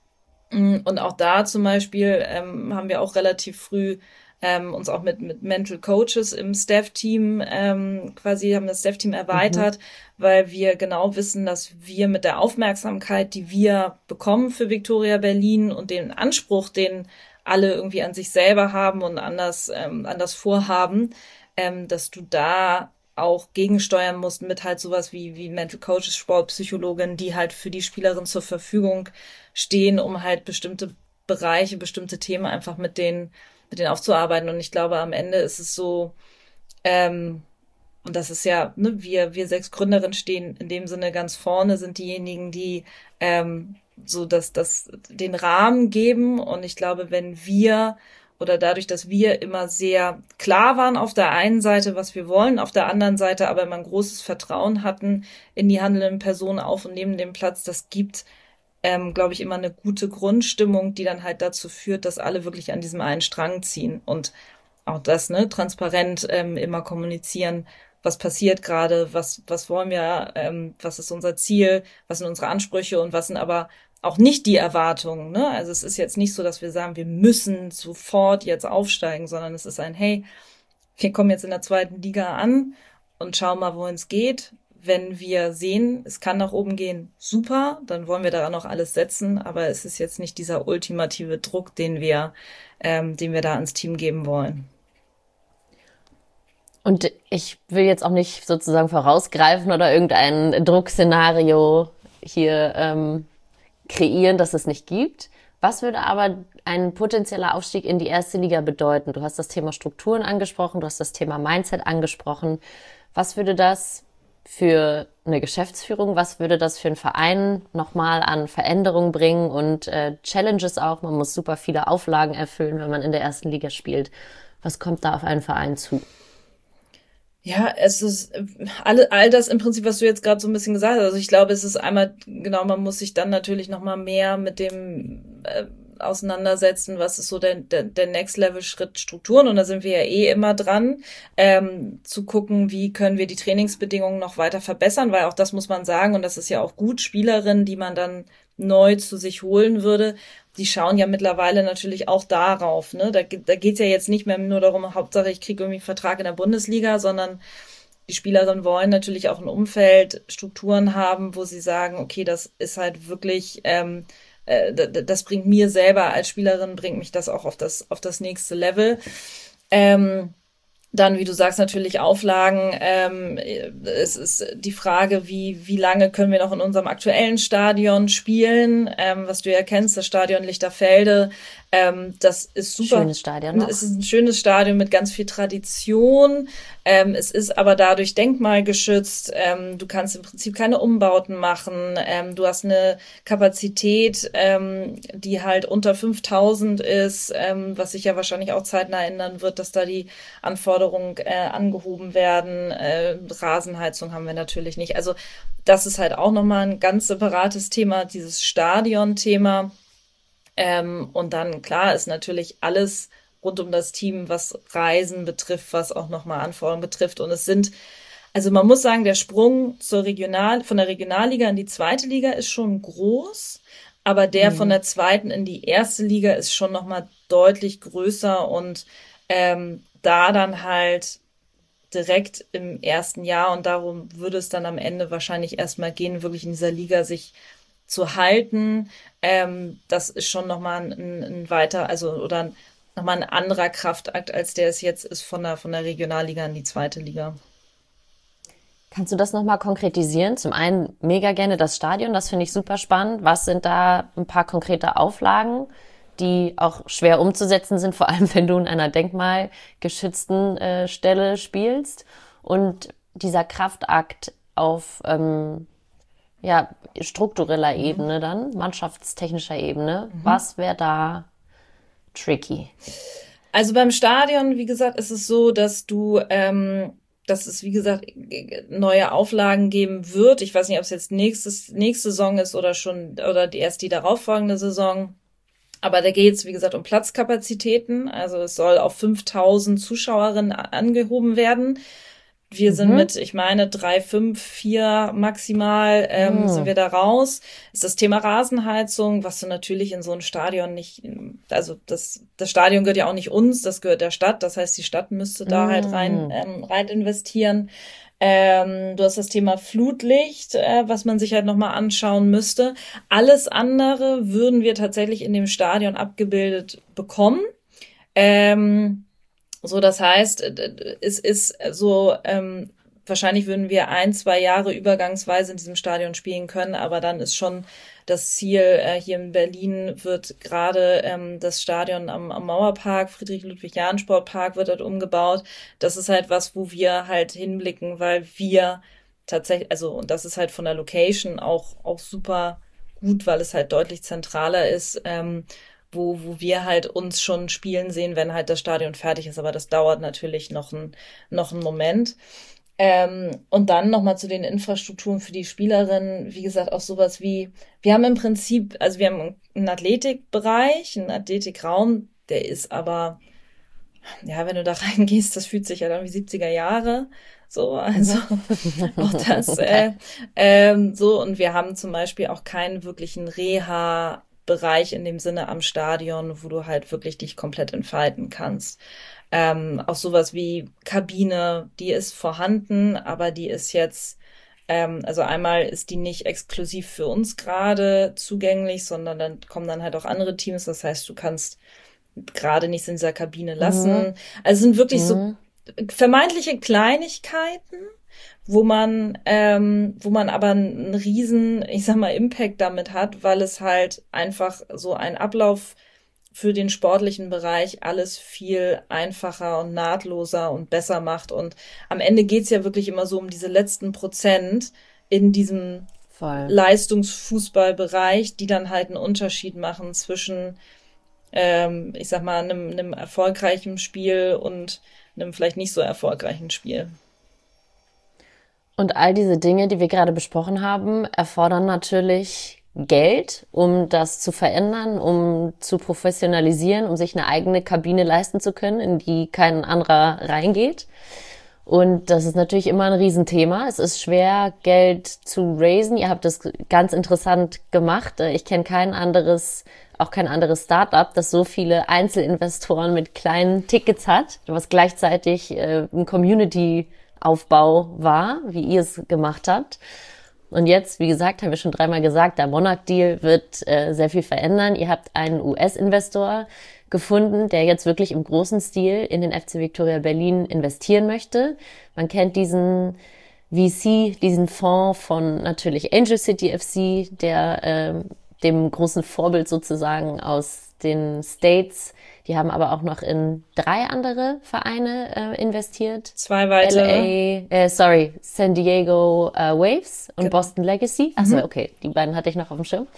Und auch da zum Beispiel ähm, haben wir auch relativ früh ähm, uns auch mit, mit Mental Coaches im Staff-Team ähm, quasi haben das Staff-Team erweitert, mhm. weil wir genau wissen, dass wir mit der Aufmerksamkeit, die wir bekommen für Viktoria Berlin und den Anspruch, den alle irgendwie an sich selber haben und anders, ähm, anders vorhaben, ähm, dass du da auch gegensteuern musst mit halt sowas wie, wie Mental Coaches, Sportpsychologen, die halt für die Spielerin zur Verfügung stehen, um halt bestimmte Bereiche, bestimmte Themen einfach mit denen, mit denen aufzuarbeiten. Und ich glaube, am Ende ist es so, ähm, und das ist ja, ne, wir, wir sechs Gründerinnen stehen in dem Sinne ganz vorne, sind diejenigen, die ähm, so dass das den Rahmen geben. Und ich glaube, wenn wir oder dadurch, dass wir immer sehr klar waren auf der einen Seite, was wir wollen, auf der anderen Seite aber immer ein großes Vertrauen hatten in die handelnden Personen auf und neben dem Platz, das gibt, ähm, glaube ich, immer eine gute Grundstimmung, die dann halt dazu führt, dass alle wirklich an diesem einen Strang ziehen und auch das, ne, transparent ähm, immer kommunizieren, was passiert gerade, was was wollen wir, ähm, was ist unser Ziel, was sind unsere Ansprüche und was sind aber auch nicht die Erwartungen, ne? Also es ist jetzt nicht so, dass wir sagen, wir müssen sofort jetzt aufsteigen, sondern es ist ein, hey, wir kommen jetzt in der zweiten Liga an und schauen mal, wohin es geht. Wenn wir sehen, es kann nach oben gehen, super, dann wollen wir daran noch alles setzen, aber es ist jetzt nicht dieser ultimative Druck, den wir, ähm, den wir da ans Team geben wollen. Und ich will jetzt auch nicht sozusagen vorausgreifen oder irgendein Druckszenario hier ähm, kreieren, dass es nicht gibt. Was würde aber ein potenzieller Aufstieg in die erste Liga bedeuten? Du hast das Thema Strukturen angesprochen, du hast das Thema Mindset angesprochen. Was würde das für eine Geschäftsführung? Was würde das für einen Verein nochmal an Veränderungen bringen und äh, Challenges auch? Man muss super viele Auflagen erfüllen, wenn man in der ersten Liga spielt. Was kommt da auf einen Verein zu? Ja, es ist all, all das im Prinzip, was du jetzt gerade so ein bisschen gesagt hast. Also ich glaube, es ist einmal, genau, man muss sich dann natürlich nochmal mehr mit dem äh, auseinandersetzen, was ist so der, der, der Next-Level-Schritt Strukturen. Und da sind wir ja eh immer dran, ähm, zu gucken, wie können wir die Trainingsbedingungen noch weiter verbessern, weil auch das muss man sagen, und das ist ja auch gut, Spielerinnen, die man dann neu zu sich holen würde, die schauen ja mittlerweile natürlich auch darauf. Ne? Da, da geht's ja jetzt nicht mehr nur darum, Hauptsache ich kriege irgendwie einen Vertrag in der Bundesliga, sondern die Spielerinnen wollen natürlich auch ein Umfeld, Strukturen haben, wo sie sagen, okay, das ist halt wirklich, ähm, äh, das bringt mir selber als Spielerin, bringt mich das auch auf das, auf das nächste Level. Ähm, Dann, wie du sagst, natürlich Auflagen. Ähm, es ist die Frage, wie wie lange können wir noch in unserem aktuellen Stadion spielen, ähm, was du ja kennst, das Stadion Lichterfelde. Ähm, das ist super. Schönes Stadion noch. Es ist ein schönes Stadion mit ganz viel Tradition. Ähm, es ist aber dadurch denkmalgeschützt. Ähm, du kannst im Prinzip keine Umbauten machen. Ähm, du hast eine Kapazität, ähm, die halt unter fünftausend ist, ähm, was sich ja wahrscheinlich auch zeitnah ändern wird, dass da die Anforderungen äh, angehoben werden. Äh, Rasenheizung haben wir natürlich nicht. Also das ist halt auch nochmal ein ganz separates Thema, dieses Stadion-Thema. Ähm, und dann, klar, ist natürlich alles rund um das Team, was Reisen betrifft, was auch nochmal Anforderungen betrifft. Und es sind, also man muss sagen, der Sprung zur Regional, von der Regionalliga in die zweite Liga ist schon groß, aber der mhm. von der zweiten in die erste Liga ist schon nochmal deutlich größer und ähm, da dann halt direkt im ersten Jahr, und darum würde es dann am Ende wahrscheinlich erstmal gehen, wirklich in dieser Liga sich zu halten. Ähm, das ist schon nochmal ein, ein weiter, also oder nochmal ein anderer Kraftakt, als der es jetzt ist von der, von der Regionalliga in die zweite Liga. Kannst du das nochmal konkretisieren? Zum einen mega gerne das Stadion, das finde ich super spannend. Was sind da ein paar konkrete Auflagen, die auch schwer umzusetzen sind, vor allem wenn du in einer denkmalgeschützten äh, Stelle spielst? Und dieser Kraftakt auf ähm, ja, struktureller mhm. Ebene dann, mannschaftstechnischer Ebene, mhm. was wäre da tricky? Also beim Stadion, wie gesagt, ist es so, dass du, ähm, dass es, wie gesagt, neue Auflagen geben wird. Ich weiß nicht, ob es jetzt nächstes, nächste Saison ist oder schon, oder die, erst die darauffolgende Saison. Aber da geht es, wie gesagt, um Platzkapazitäten. Also es soll auf fünftausend Zuschauerinnen angehoben werden. Wir sind mhm. mit, ich meine, drei, fünf, vier maximal ähm, mhm. sind wir da raus. Ist das Thema Rasenheizung, was du natürlich in so einem Stadion nicht, also das das Stadion gehört ja auch nicht uns, das gehört der Stadt. Das heißt, die Stadt müsste da mhm. halt rein ähm, rein investieren. Ähm, du hast das Thema Flutlicht, äh, was man sich halt nochmal anschauen müsste. Alles andere würden wir tatsächlich in dem Stadion abgebildet bekommen. Ähm, So, das heißt, es ist so, ähm, wahrscheinlich würden wir ein, zwei Jahre übergangsweise in diesem Stadion spielen können, aber dann ist schon das Ziel, äh, hier in Berlin wird gerade ähm, das Stadion am, am Mauerpark, Friedrich-Ludwig-Jahn-Sportpark wird dort umgebaut. Das ist halt was, wo wir halt hinblicken, weil wir tatsächlich, also, und das ist halt von der Location auch, auch super gut, weil es halt deutlich zentraler ist, ähm, wo wo wir halt uns schon spielen sehen, wenn halt das Stadion fertig ist. Aber das dauert natürlich noch ein noch einen Moment. Ähm, und dann nochmal zu den Infrastrukturen für die Spielerinnen. Wie gesagt, auch sowas wie, wir haben im Prinzip, also wir haben einen Athletikbereich, einen Athletikraum, der ist aber, ja, wenn du da reingehst, das fühlt sich ja dann wie siebziger Jahre. So, also auch das, äh, ähm, so. Und wir haben zum Beispiel auch keinen wirklichen Reha- Bereich in dem Sinne am Stadion, wo du halt wirklich dich komplett entfalten kannst. Ähm, auch sowas wie Kabine, die ist vorhanden, aber die ist jetzt, ähm, also einmal ist die nicht exklusiv für uns gerade zugänglich, sondern dann kommen dann halt auch andere Teams. Das heißt, du kannst gerade nichts in dieser Kabine lassen. Mhm. Also es sind wirklich mhm. so vermeintliche Kleinigkeiten, wo man, ähm, wo man aber einen riesen, ich sag mal, Impact damit hat, weil es halt einfach so ein Ablauf für den sportlichen Bereich alles viel einfacher und nahtloser und besser macht. Und am Ende geht's ja wirklich immer so um diese letzten Prozent, in diesem Voll. Leistungsfußballbereich, die dann halt einen Unterschied machen zwischen, ähm, ich sag mal, einem, einem erfolgreichen Spiel und einem vielleicht nicht so erfolgreichen Spiel. Und all diese Dinge, die wir gerade besprochen haben, erfordern natürlich Geld, um das zu verändern, um zu professionalisieren, um sich eine eigene Kabine leisten zu können, in die kein anderer reingeht. Und das ist natürlich immer ein Riesenthema. Es ist schwer, Geld zu raisen. Ihr habt das ganz interessant gemacht. Ich kenne kein anderes, auch kein anderes Startup, das so viele Einzelinvestoren mit kleinen Tickets hat, was gleichzeitig äh, ein Community-Aufbau war, wie ihr es gemacht habt. Und jetzt, wie gesagt, haben wir schon dreimal gesagt, der Monarch-Deal wird äh, sehr viel verändern. Ihr habt einen U S-Investor gefunden, der jetzt wirklich im großen Stil in den F C Viktoria Berlin investieren möchte. Man kennt diesen V C, diesen Fonds von natürlich Angel City F C, der äh, dem großen Vorbild sozusagen aus den States. Die haben aber auch noch in drei andere Vereine äh, investiert. Zwei weitere. L A, äh, sorry, San Diego äh, Waves und Genau. Boston Legacy. Achso, okay, die beiden hatte ich noch auf dem Schirm.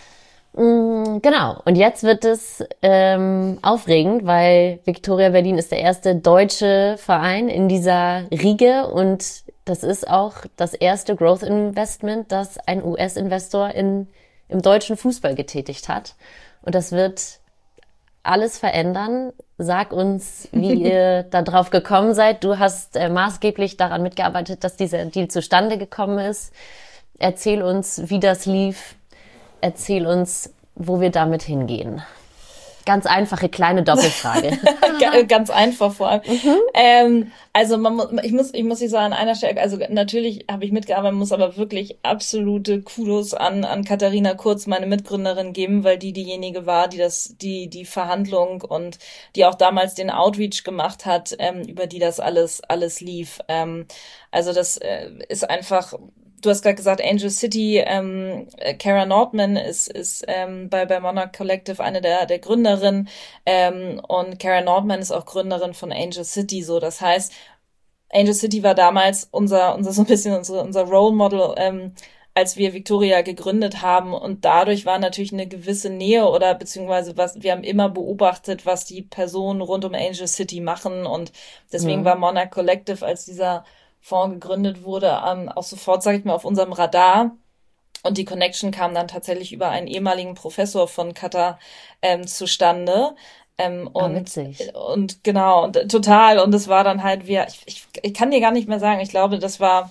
Mm, genau, und jetzt wird es ähm, aufregend, weil Viktoria Berlin ist der erste deutsche Verein in dieser Riege und das ist auch das erste Growth Investment, das ein U S-Investor in im deutschen Fußball getätigt hat. Und das wird alles verändern. Sag uns, wie ihr da drauf gekommen seid. Du hast äh, maßgeblich daran mitgearbeitet, dass dieser Deal zustande gekommen ist. Erzähl uns, wie das lief. Erzähl uns, wo wir damit hingehen. Ganz einfache kleine Doppelfrage. Ganz einfach vor allem. Mhm. Ähm, also man muss, ich muss, ich muss nicht sagen, an einer Stelle, also natürlich habe ich mitgearbeitet, muss aber wirklich absolute Kudos an an Katharina Kurz, meine Mitgründerin, geben, weil die diejenige war, die das, die die Verhandlung und die auch damals den Outreach gemacht hat, ähm, über die das alles alles lief. Ähm, also das äh, ist einfach. Du hast gerade gesagt, Angel City, ähm, Cara Nordman ist ist ähm, bei bei Monarch Collective eine der der Gründerinnen, ähm, und Cara Nordman ist auch Gründerin von Angel City. So, das heißt, Angel City war damals unser unser so ein bisschen unser unser Role Model, ähm, als wir Viktoria gegründet haben, und dadurch war natürlich eine gewisse Nähe oder beziehungsweise was wir haben immer beobachtet, was die Personen rund um Angel City machen, und deswegen mhm. war Monarch Collective, als dieser Fonds gegründet wurde, ähm, auch sofort, sage ich mal, auf unserem Radar. Und die Connection kam dann tatsächlich über einen ehemaligen Professor von Katar ähm, zustande. Ähm, und, ah, und genau, und, total. Und es war dann halt, wir, ich, ich, ich kann dir gar nicht mehr sagen, ich glaube, das war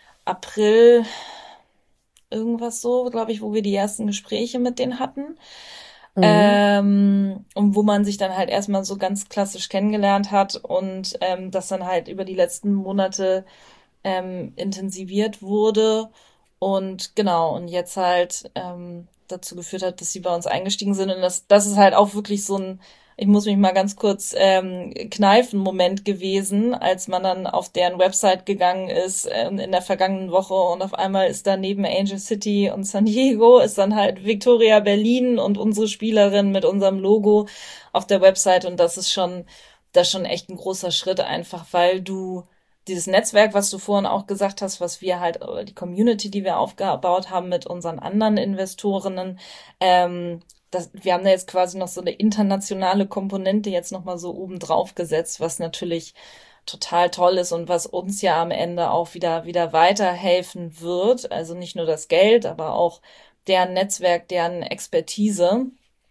April, irgendwas so, glaube ich, wo wir die ersten Gespräche mit denen hatten. Mhm. Ähm, und wo man sich dann halt erstmal so ganz klassisch kennengelernt hat und ähm, das dann halt über die letzten Monate ähm, intensiviert wurde und genau, und jetzt halt ähm, dazu geführt hat, dass sie bei uns eingestiegen sind, und das, das ist halt auch wirklich so ein, ich muss mich mal ganz kurz ähm, kneifen, Moment gewesen, als man dann auf deren Website gegangen ist ähm, in der vergangenen Woche, und auf einmal ist da neben Angel City und San Diego ist dann halt Viktoria Berlin und unsere Spielerin mit unserem Logo auf der Website, und das ist schon, das ist schon echt ein großer Schritt, einfach weil du dieses Netzwerk, was du vorhin auch gesagt hast, was wir halt, oder die Community, die wir aufgebaut haben mit unseren anderen Investorinnen, ähm, das, wir haben da jetzt quasi noch so eine internationale Komponente jetzt nochmal so oben drauf gesetzt, was natürlich total toll ist und was uns ja am Ende auch wieder, wieder weiterhelfen wird. Also nicht nur das Geld, aber auch deren Netzwerk, deren Expertise.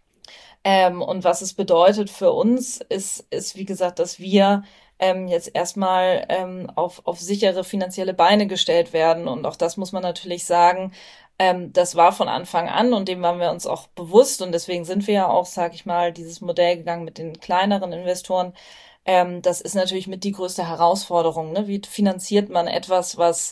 Ähm, und was es bedeutet für uns, ist, ist, wie gesagt, dass wir ähm, jetzt erstmal ähm, auf, auf sichere finanzielle Beine gestellt werden. Und auch das muss man natürlich sagen, ähm, das war von Anfang an, und dem waren wir uns auch bewusst. Und deswegen sind wir ja auch, sag ich mal, dieses Modell gegangen mit den kleineren Investoren. Ähm, das ist natürlich mit die größte Herausforderung. Ne? Wie finanziert man etwas, was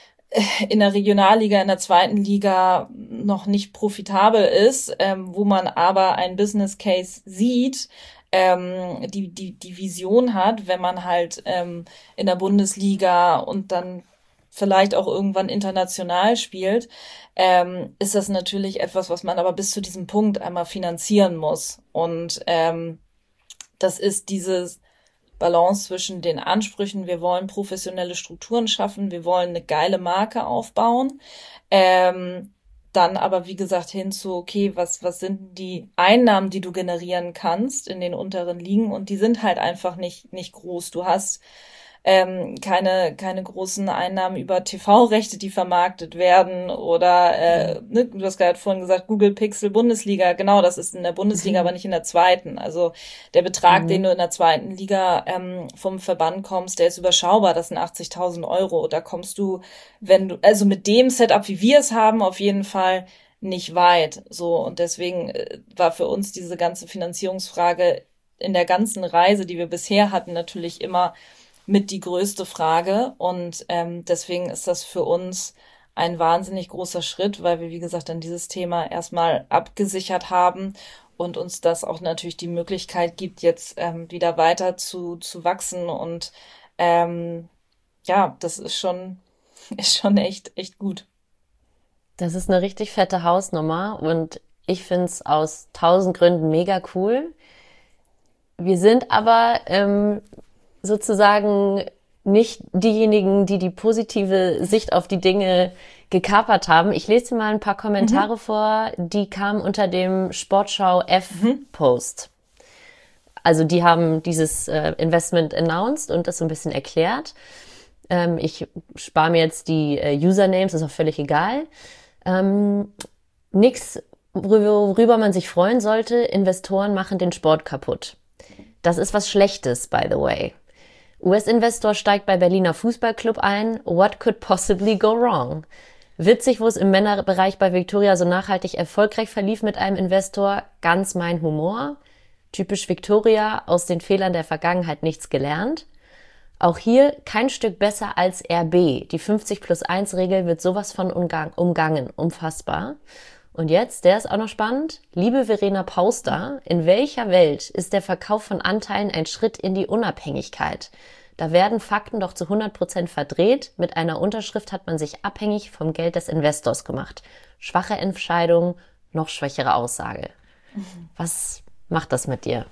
in der Regionalliga, in der zweiten Liga noch nicht profitabel ist, ähm, wo man aber ein Business Case sieht, ähm, die, die, die Vision hat, wenn man halt ähm, in der Bundesliga und dann vielleicht auch irgendwann international spielt, ähm, ist das natürlich etwas, was man aber bis zu diesem Punkt einmal finanzieren muss. Und ähm, das ist dieses Balance zwischen den Ansprüchen, wir wollen professionelle Strukturen schaffen, wir wollen eine geile Marke aufbauen, ähm, dann aber, wie gesagt, hin zu, okay, was, was sind die Einnahmen, die du generieren kannst in den unteren Ligen? Und die sind halt einfach nicht, nicht groß. Du hast ähm, keine, keine großen Einnahmen über T V-Rechte, die vermarktet werden oder, äh, ne, du hast gerade vorhin gesagt, Google Pixel Bundesliga. Genau, das ist in der Bundesliga, aber nicht in der zweiten. Also der Betrag, mhm. den du in der zweiten Liga ähm, vom Verband kommst, der ist überschaubar. Das sind achtzigtausend Euro. Da kommst du, wenn du, also mit dem Setup, wie wir es haben, auf jeden Fall nicht weit. So, und deswegen äh, war für uns diese ganze Finanzierungsfrage in der ganzen Reise, die wir bisher hatten, natürlich immer mit die größte Frage. Und ähm, deswegen ist das für uns ein wahnsinnig großer Schritt, weil wir, wie gesagt, dann dieses Thema erstmal abgesichert haben und uns das auch natürlich die Möglichkeit gibt, jetzt ähm, wieder weiter zu, zu wachsen. Und ähm, ja, das ist schon, ist schon echt, echt gut. Das ist eine richtig fette Hausnummer und ich finde es aus tausend Gründen mega cool. Wir sind aber ähm, sozusagen nicht diejenigen, die die positive Sicht auf die Dinge gekapert haben. Ich lese mal ein paar Kommentare mhm. vor, die kamen unter dem Sportschau F-Post. Mhm. Also die haben dieses äh, Investment announced und das so ein bisschen erklärt. Ähm, ich spare mir jetzt die äh, Usernames, ist auch völlig egal. Ähm, nix, worüber man sich freuen sollte, Investoren machen den Sport kaputt. Das ist was Schlechtes, by the way. U S-Investor steigt bei Berliner Fußballclub ein. What could possibly go wrong? Witzig, wo es im Männerbereich bei Victoria so nachhaltig erfolgreich verlief mit einem Investor. Ganz mein Humor. Typisch Victoria, aus den Fehlern der Vergangenheit nichts gelernt. Auch hier kein Stück besser als R B. Die fünfzig plus eins Regel wird sowas von umgang- umgangen. Unfassbar. Und jetzt, der ist auch noch spannend. Liebe Verena Pauster, in welcher Welt ist der Verkauf von Anteilen ein Schritt in die Unabhängigkeit? Da werden Fakten doch zu hundert Prozent verdreht. Mit einer Unterschrift hat man sich abhängig vom Geld des Investors gemacht. Schwache Entscheidung, noch schwächere Aussage. Was macht das mit dir?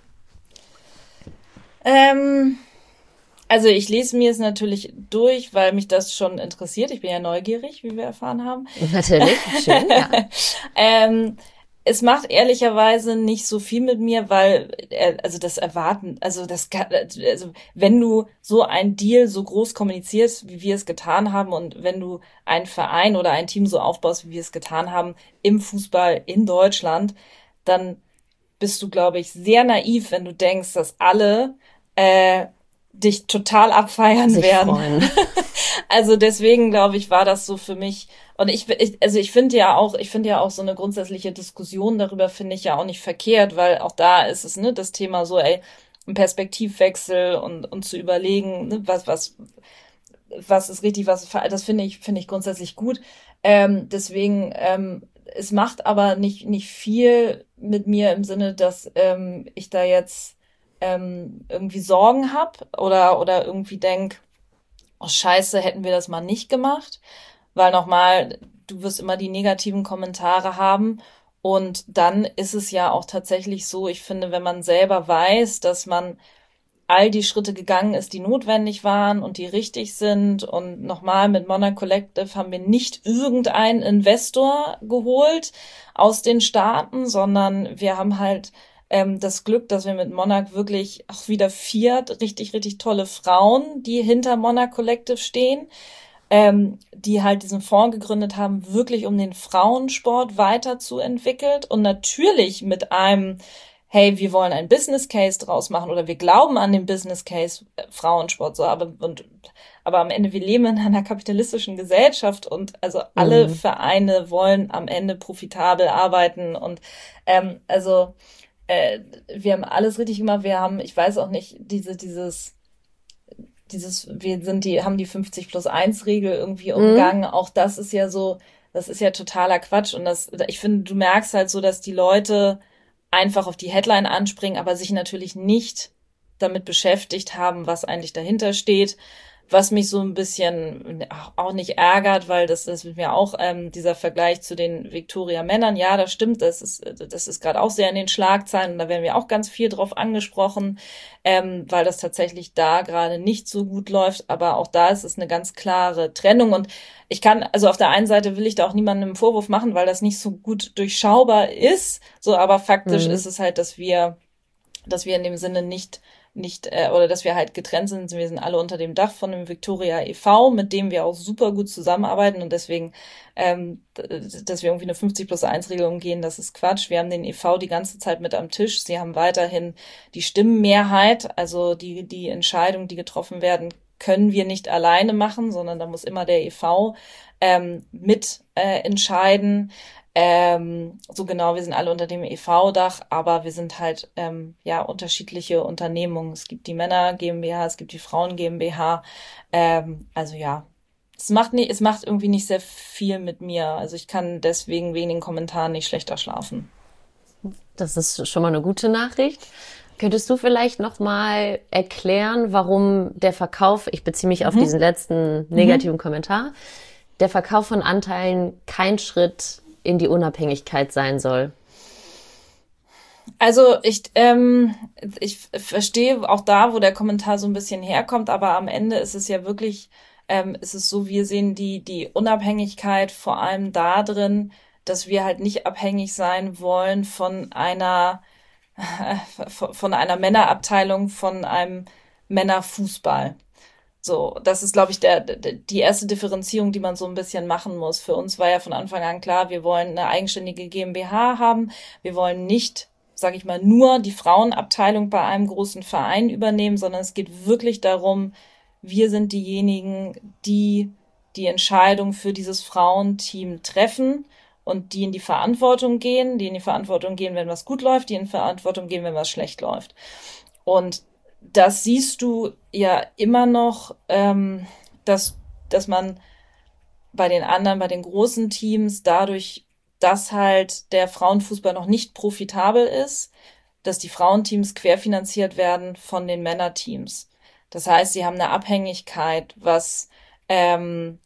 Ähm... Also ich lese mir es natürlich durch, weil mich das schon interessiert. Ich bin ja neugierig, wie wir erfahren haben. Natürlich, schön, ja. ähm, es macht ehrlicherweise nicht so viel mit mir, weil, äh, also das Erwarten, also das, also wenn du so ein Deal so groß kommunizierst, wie wir es getan haben und wenn du einen Verein oder ein Team so aufbaust, wie wir es getan haben, im Fußball in Deutschland, dann bist du, glaube ich, sehr naiv, wenn du denkst, dass alle äh, dich total abfeiern sich werden. Freuen. Also deswegen, glaube ich, war das so für mich. Und ich, ich also ich finde ja auch, ich finde ja auch so eine grundsätzliche Diskussion darüber finde ich ja auch nicht verkehrt, weil auch da ist es, ne, das Thema so, ey, ein Perspektivwechsel und, und zu überlegen, ne, was, was, was ist richtig, was ist falsch, das finde ich, finde ich grundsätzlich gut. Ähm, deswegen, ähm, es macht aber nicht, nicht viel mit mir im Sinne, dass ähm, ich da jetzt ähm, irgendwie Sorgen habe oder, oder irgendwie denk, oh Scheiße, hätten wir das mal nicht gemacht. Weil nochmal, du wirst immer die negativen Kommentare haben. Und dann ist es ja auch tatsächlich so, ich finde, wenn man selber weiß, dass man all die Schritte gegangen ist, die notwendig waren und die richtig sind. Und nochmal, mit Monarch Collective haben wir nicht irgendeinen Investor geholt aus den Staaten, sondern wir haben halt ähm, das Glück, dass wir mit Monarch wirklich auch wieder vier richtig, richtig tolle Frauen, die hinter Monarch Collective stehen, ähm, die halt diesen Fonds gegründet haben, wirklich um den Frauensport weiterzuentwickeln und natürlich mit einem, hey, wir wollen einen Business Case draus machen oder wir glauben an den Business Case äh, Frauensport, so, aber, und, aber am Ende, wir leben in einer kapitalistischen Gesellschaft und also alle mhm. Vereine wollen am Ende profitabel arbeiten und ähm, also Äh, wir haben alles richtig gemacht. Wir haben, ich weiß auch nicht, diese, dieses, dieses, wir sind die, haben die fünfzig plus eins Regel irgendwie umgangen. Mhm. Auch das ist ja so, das ist ja totaler Quatsch. Und das, ich finde, du merkst halt so, dass die Leute einfach auf die Headline anspringen, aber sich natürlich nicht damit beschäftigt haben, was eigentlich dahinter steht. Was mich so ein bisschen auch nicht ärgert, weil das ist mir auch ähm, dieser Vergleich zu den Viktoria-Männern. Ja, das stimmt, das ist das ist gerade auch sehr in den Schlagzeilen und da werden wir auch ganz viel drauf angesprochen, ähm, weil das tatsächlich da gerade nicht so gut läuft. Aber auch da ist es eine ganz klare Trennung und ich kann, also auf der einen Seite will ich da auch niemandem einen Vorwurf machen, weil das nicht so gut durchschaubar ist. So, aber faktisch mhm. ist es halt, dass wir, dass wir in dem Sinne nicht nicht äh, oder dass wir halt getrennt sind. Wir sind alle unter dem Dach von dem Viktoria e V, mit dem wir auch super gut zusammenarbeiten und deswegen, ähm, dass wir irgendwie eine fünfzig plus eins Regelung gehen, das ist Quatsch. Wir haben den e V die ganze Zeit mit am Tisch. Sie haben weiterhin die Stimmenmehrheit, also die die Entscheidungen, die getroffen werden, können wir nicht alleine machen, sondern da muss immer der e V ähm, mit äh, entscheiden. Ähm, so genau, wir sind alle unter dem e V-Dach, aber wir sind halt ähm, ja unterschiedliche Unternehmungen. Es gibt die Männer GmbH, es gibt die Frauen GmbH. Ähm, also ja, es macht nicht, es macht irgendwie nicht sehr viel mit mir. Also ich kann deswegen wegen den Kommentaren nicht schlechter schlafen. Das ist schon mal eine gute Nachricht. Könntest du vielleicht noch mal erklären, warum der Verkauf, ich beziehe mich auf mhm. diesen letzten negativen mhm. Kommentar, der Verkauf von Anteilen kein Schritt in die Unabhängigkeit sein soll? Also ich ähm, ich verstehe auch da, wo der Kommentar so ein bisschen herkommt, aber am Ende ist es ja wirklich, ähm, ist es so, wir sehen die die Unabhängigkeit vor allem da drin, dass wir halt nicht abhängig sein wollen von einer äh, von einer Männerabteilung, von einem Männerfußball. So, das ist, glaube ich, der, die erste Differenzierung, die man so ein bisschen machen muss. Für uns war ja von Anfang an klar, wir wollen eine eigenständige GmbH haben. Wir wollen nicht, sage ich mal, nur die Frauenabteilung bei einem großen Verein übernehmen, sondern es geht wirklich darum, wir sind diejenigen, die die Entscheidung für dieses Frauenteam treffen und die in die Verantwortung gehen, die in die Verantwortung gehen, wenn was gut läuft, die in die Verantwortung gehen, wenn was schlecht läuft. Und das siehst du ja immer noch, ähm, dass, dass man bei den anderen, bei den großen Teams dadurch, dass halt der Frauenfußball noch nicht profitabel ist, dass die Frauenteams querfinanziert werden von den Männerteams. Das heißt, sie haben eine Abhängigkeit, was, ähm,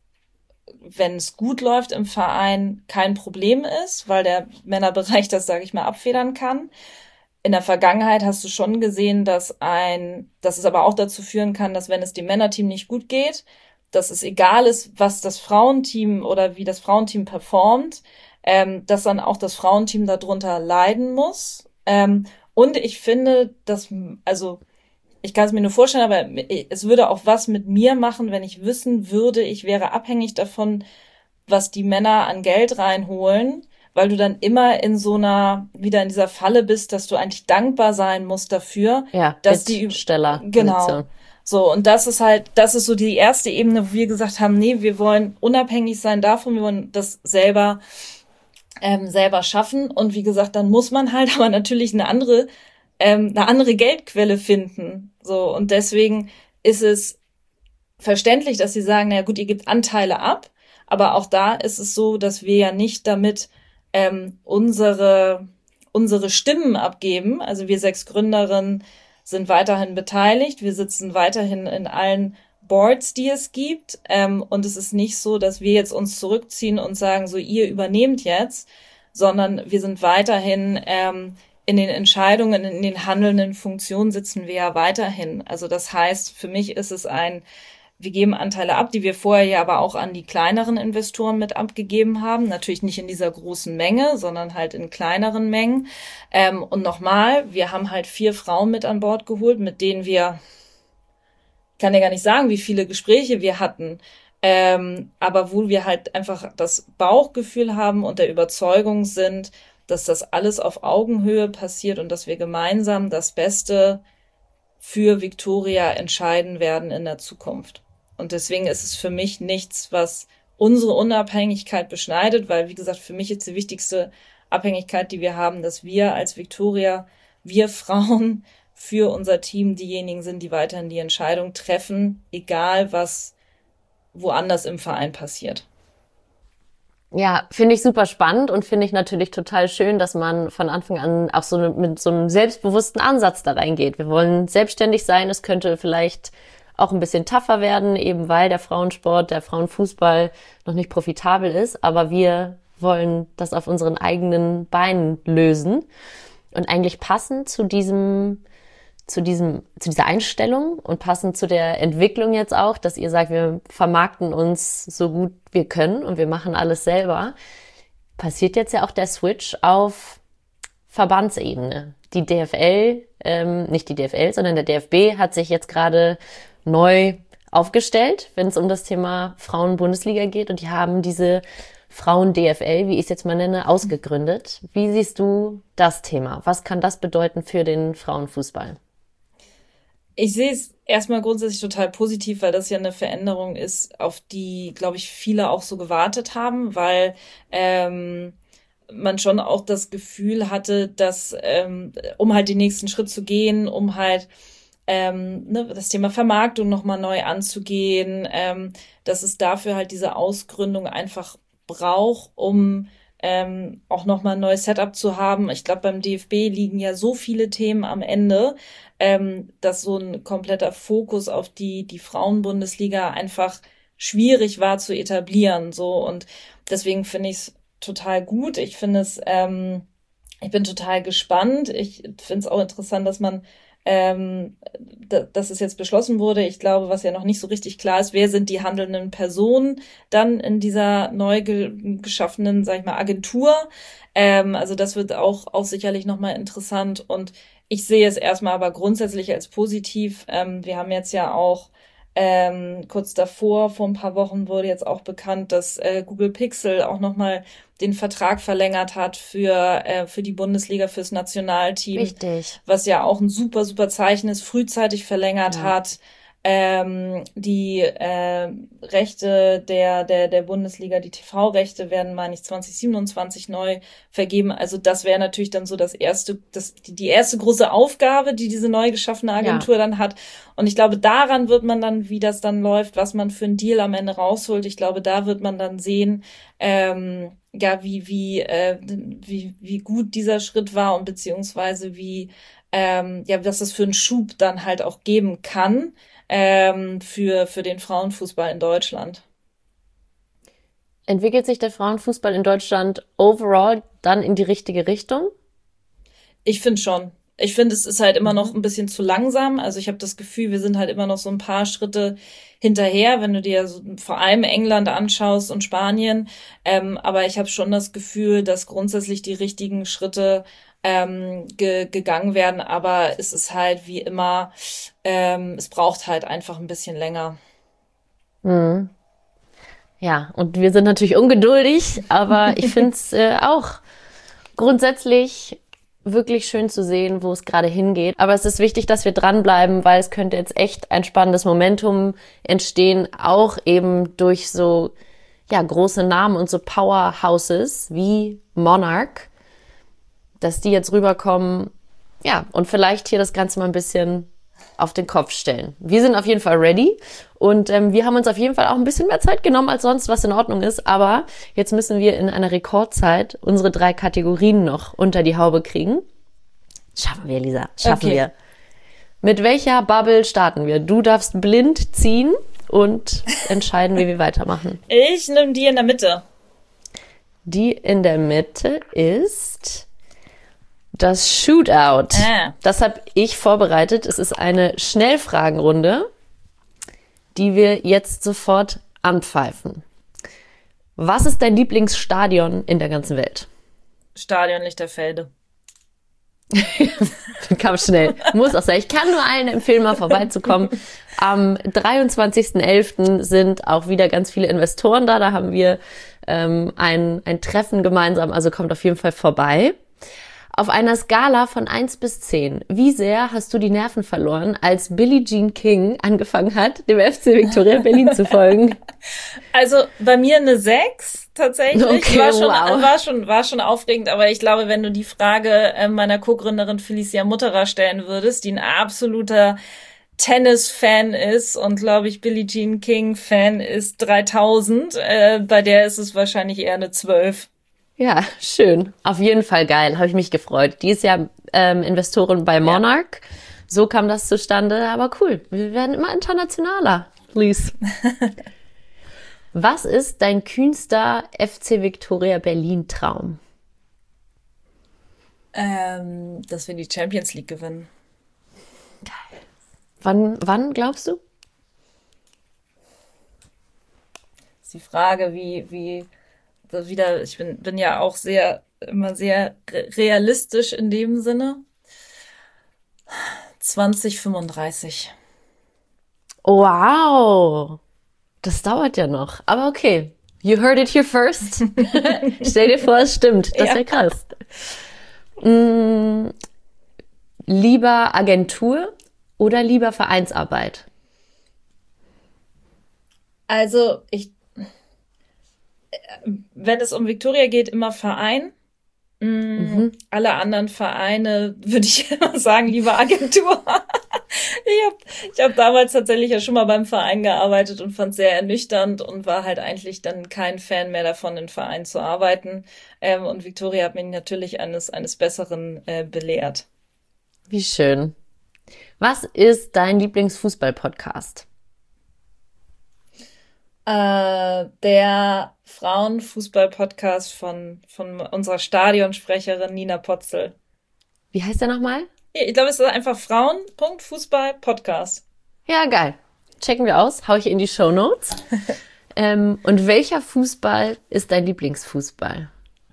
wenn es gut läuft im Verein, kein Problem ist, weil der Männerbereich das, sage ich mal, abfedern kann. In der Vergangenheit hast du schon gesehen, dass ein, dass es aber auch dazu führen kann, dass wenn es dem Männerteam nicht gut geht, dass es egal ist, was das Frauenteam oder wie das Frauenteam performt, ähm, dass dann auch das Frauenteam darunter leiden muss. Ähm, und ich finde, dass, also ich kann es mir nur vorstellen, aber es würde auch was mit mir machen, wenn ich wissen würde, ich wäre abhängig davon, was die Männer an Geld reinholen, weil du dann immer in so einer, wieder in dieser Falle bist, dass du eigentlich dankbar sein musst dafür, ja, dass die Bittsteller. Genau. Position. So, und das ist halt, das ist so die erste Ebene, wo wir gesagt haben, nee, wir wollen unabhängig sein davon, wir wollen das selber, ähm, selber schaffen. Und wie gesagt, dann muss man halt aber natürlich eine andere, ähm, eine andere Geldquelle finden. So, und deswegen ist es verständlich, dass sie sagen, na gut, ihr gebt Anteile ab. Aber auch da ist es so, dass wir ja nicht damit ähm, unsere unsere Stimmen abgeben. Also wir sechs Gründerinnen sind weiterhin beteiligt. Wir sitzen weiterhin in allen Boards, die es gibt. Ähm, und es ist nicht so, dass wir jetzt uns zurückziehen und sagen, so ihr übernehmt jetzt, sondern wir sind weiterhin ähm, in den Entscheidungen, in den handelnden Funktionen sitzen wir ja weiterhin. Also das heißt, für mich ist es ein Wir geben Anteile ab, die wir vorher ja aber auch an die kleineren Investoren mit abgegeben haben. Natürlich nicht in dieser großen Menge, sondern halt in kleineren Mengen. Ähm, und nochmal, wir haben halt vier Frauen mit an Bord geholt, mit denen wir, ich kann ja gar nicht sagen, wie viele Gespräche wir hatten, ähm, aber wo wir halt einfach das Bauchgefühl haben und der Überzeugung sind, dass das alles auf Augenhöhe passiert und dass wir gemeinsam das Beste für Viktoria entscheiden werden in der Zukunft. Und deswegen ist es für mich nichts, was unsere Unabhängigkeit beschneidet, weil, wie gesagt, für mich ist die wichtigste Abhängigkeit, die wir haben, dass wir als Viktoria, wir Frauen für unser Team diejenigen sind, die weiterhin die Entscheidung treffen, egal was woanders im Verein passiert. Ja, finde ich super spannend und finde ich natürlich total schön, dass man von Anfang an auch so mit so einem selbstbewussten Ansatz da reingeht. Wir wollen selbstständig sein, es könnte vielleicht auch ein bisschen tougher werden, eben weil der Frauensport, der Frauenfußball noch nicht profitabel ist. Aber wir wollen das auf unseren eigenen Beinen lösen. Und eigentlich passend zu diesem, zu diesem, zu dieser Einstellung und passend zu der Entwicklung jetzt auch, dass ihr sagt, wir vermarkten uns so gut wir können und wir machen alles selber, passiert jetzt ja auch der Switch auf Verbandsebene. Die D F L, ähm, nicht die D F L, sondern der D F B hat sich jetzt gerade neu aufgestellt, wenn es um das Thema Frauen-Bundesliga geht, und die haben diese Frauen-D F L, wie ich es jetzt mal nenne, ausgegründet. Wie siehst du das Thema? Was kann das bedeuten für den Frauenfußball? Ich sehe es erstmal grundsätzlich total positiv, weil das ja eine Veränderung ist, auf die, glaube ich, viele auch so gewartet haben, weil ähm, man schon auch das Gefühl hatte, dass, ähm, um halt den nächsten Schritt zu gehen, um halt ähm, ne, das Thema Vermarktung nochmal neu anzugehen, ähm, dass es dafür halt diese Ausgründung einfach braucht, um ähm, auch nochmal ein neues Setup zu haben. Ich glaube, beim D F B liegen ja so viele Themen am Ende, ähm, dass so ein kompletter Fokus auf die die Frauenbundesliga einfach schwierig war zu etablieren. So, und deswegen finde ich es total gut. Ich finde es, ähm, ich bin total gespannt. Ich finde es auch interessant, dass man ähm, da, dass es jetzt beschlossen wurde. Ich glaube, was ja noch nicht so richtig klar ist, wer sind die handelnden Personen dann in dieser neu ge- geschaffenen, sag ich mal, Agentur. Ähm, also das wird auch, auch sicherlich nochmal interessant, und ich sehe es erstmal aber grundsätzlich als positiv. Ähm, wir haben jetzt ja auch ähm, kurz davor, vor ein paar Wochen wurde jetzt auch bekannt, dass äh, Google Pixel auch nochmal den Vertrag verlängert hat für äh, für die Bundesliga, fürs Nationalteam. Richtig. Was ja auch ein super, super Zeichen ist, frühzeitig verlängert Ja. hat. Ähm, die äh, Rechte der der der Bundesliga, die T V-Rechte werden, meine ich, zwanzig siebenundzwanzig neu vergeben. Also das wäre natürlich dann so das erste, das die, die erste große Aufgabe, die diese neu geschaffene Agentur Ja. dann hat. Und ich glaube, daran wird man dann, wie das dann läuft, was man für einen Deal am Ende rausholt. Ich glaube, da wird man dann sehen, ähm, ja, wie wie äh, wie wie gut dieser Schritt war, und beziehungsweise wie ähm, ja, was das für einen Schub dann halt auch geben kann ähm, für für den Frauenfußball in Deutschland. Entwickelt sich der Frauenfußball in Deutschland overall dann in die richtige Richtung? Ich finde schon. Ich finde, es ist halt immer noch Mhm. ein bisschen zu langsam. Also ich habe das Gefühl, wir sind halt immer noch so ein paar Schritte hinterher, wenn du dir so vor allem England anschaust und Spanien. Ähm, aber ich habe schon das Gefühl, dass grundsätzlich die richtigen Schritte ähm, ge gegangen werden. Aber es ist halt wie immer, ähm, es braucht halt einfach ein bisschen länger. Mhm. Ja, und wir sind natürlich ungeduldig, aber ich finde es äh, auch grundsätzlich wirklich schön zu sehen, wo es gerade hingeht. Aber es ist wichtig, dass wir dranbleiben, weil es könnte jetzt echt ein spannendes Momentum entstehen, auch eben durch so ja große Namen und so Powerhouses wie Monarch, dass die jetzt rüberkommen, ja, und vielleicht hier das Ganze mal ein bisschen auf den Kopf stellen. Wir sind auf jeden Fall ready, und ähm, wir haben uns auf jeden Fall auch ein bisschen mehr Zeit genommen als sonst, was in Ordnung ist, aber jetzt müssen wir in einer Rekordzeit unsere drei Kategorien noch unter die Haube kriegen. Schaffen wir, Lisa, schaffen Okay. wir. Mit welcher Bubble starten wir? Du darfst blind ziehen und entscheiden, wie wir weitermachen. Ich nehme die in der Mitte. Die in der Mitte ist das Shootout. Ah. Das habe ich vorbereitet. Es ist eine Schnellfragenrunde, die wir jetzt sofort anpfeifen. Was ist dein Lieblingsstadion in der ganzen Welt? Stadion Lichterfelde. Kam schnell. Muss auch sein. Ich kann nur allen empfehlen, mal vorbeizukommen. Am dreiundzwanzigsten elften sind auch wieder ganz viele Investoren da. Da haben wir ähm, ein, ein Treffen gemeinsam. Also kommt auf jeden Fall vorbei. Auf einer Skala von eins bis zehn, wie sehr hast du die Nerven verloren, als Billie Jean King angefangen hat, dem F C Viktoria Berlin zu folgen? Also bei mir eine sechs tatsächlich. Okay, war schon, wow. war schon, war schon aufregend, aber ich glaube, wenn du die Frage äh, meiner Co-Gründerin Felicia Mutterer stellen würdest, die ein absoluter Tennis-Fan ist und, glaube ich, Billie Jean King-Fan ist dreitausend, äh, bei der ist es wahrscheinlich eher eine zwölf. Ja, schön. Auf jeden Fall geil, habe ich mich gefreut. Die ist ja ähm, Investorin bei Monarch. so kam das zustande, aber cool. Wir werden immer internationaler, Lies. Was ist dein kühnster F C Viktoria Berlin-Traum? Ähm, dass wir die Champions League gewinnen. Geil. Wann, wann glaubst du? Ist die Frage, wie, wie, das wieder, ich bin, bin ja auch sehr, immer sehr realistisch in dem Sinne. zwanzig fünfunddreißig. Wow. Das dauert ja noch. Aber okay. You heard it here first. Stell dir vor, es stimmt. Das wäre ja krass. Mm, lieber Agentur oder lieber Vereinsarbeit? Also, ich, wenn es um Viktoria geht, immer Verein. Mhm. Alle anderen Vereine würde ich immer sagen, lieber Agentur. Ich habe ich hab damals tatsächlich ja schon mal beim Verein gearbeitet und fand es sehr ernüchternd und war halt eigentlich dann kein Fan mehr davon, in Verein zu arbeiten. Ähm, und Viktoria hat mich natürlich eines, eines Besseren äh, belehrt. Wie schön. Was ist dein Lieblingsfußball-Podcast? Äh, der Frauenfußball-Podcast von, von unserer Stadionsprecherin Nina Potzel. Wie heißt der nochmal? Ich glaube, es ist einfach Frauen.Fußball-Podcast. Ja, geil. Checken wir aus. Hau ich in die Shownotes. ähm, und welcher Fußball ist dein Lieblingsfußball?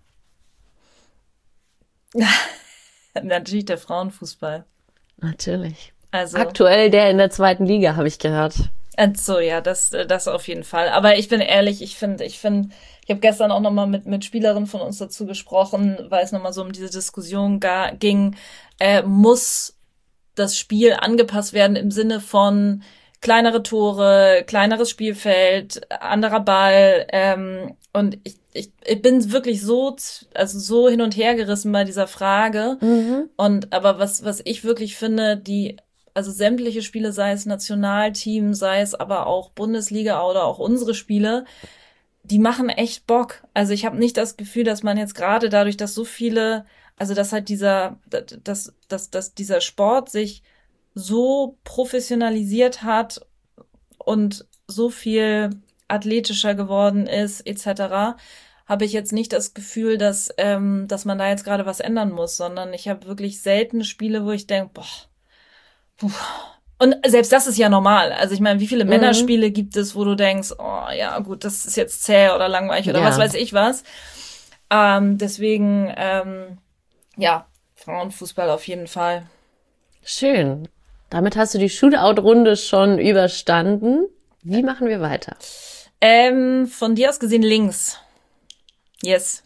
Natürlich der Frauenfußball. Natürlich. Also aktuell der in der zweiten Liga, habe ich gehört. So, ja, das, das auf jeden Fall. Aber ich bin ehrlich, ich finde, ich finde, ich habe gestern auch nochmal mit, mit Spielerinnen von uns dazu gesprochen, weil es nochmal so um diese Diskussion ga, ging, äh, muss das Spiel angepasst werden im Sinne von kleinere Tore, kleineres Spielfeld, anderer Ball, ähm, und ich, ich, ich bin wirklich so, also so hin und her gerissen bei dieser Frage. Mhm. Und, aber was, was ich wirklich finde, die, also sämtliche Spiele, sei es Nationalteam, sei es aber auch Bundesliga oder auch unsere Spiele, die machen echt Bock. Also ich habe nicht das Gefühl, dass man jetzt gerade dadurch, dass so viele, also dass halt dieser, dass, dass, dass dieser Sport sich so professionalisiert hat und so viel athletischer geworden ist, et cetera, habe ich jetzt nicht das Gefühl, dass, ähm, dass man da jetzt gerade was ändern muss, sondern ich habe wirklich selten Spiele, wo ich denke, boah, Puh. Und selbst das ist ja normal. Also ich meine, wie viele mhm. Männerspiele gibt es, wo du denkst, oh ja gut, das ist jetzt zäh oder langweilig oder ja. was weiß ich was. Ähm, deswegen, ähm, ja, Frauenfußball auf jeden Fall. Schön. Damit hast du die Shootout-Runde schon überstanden. Wie machen wir weiter? Ähm, von dir aus gesehen links. Yes.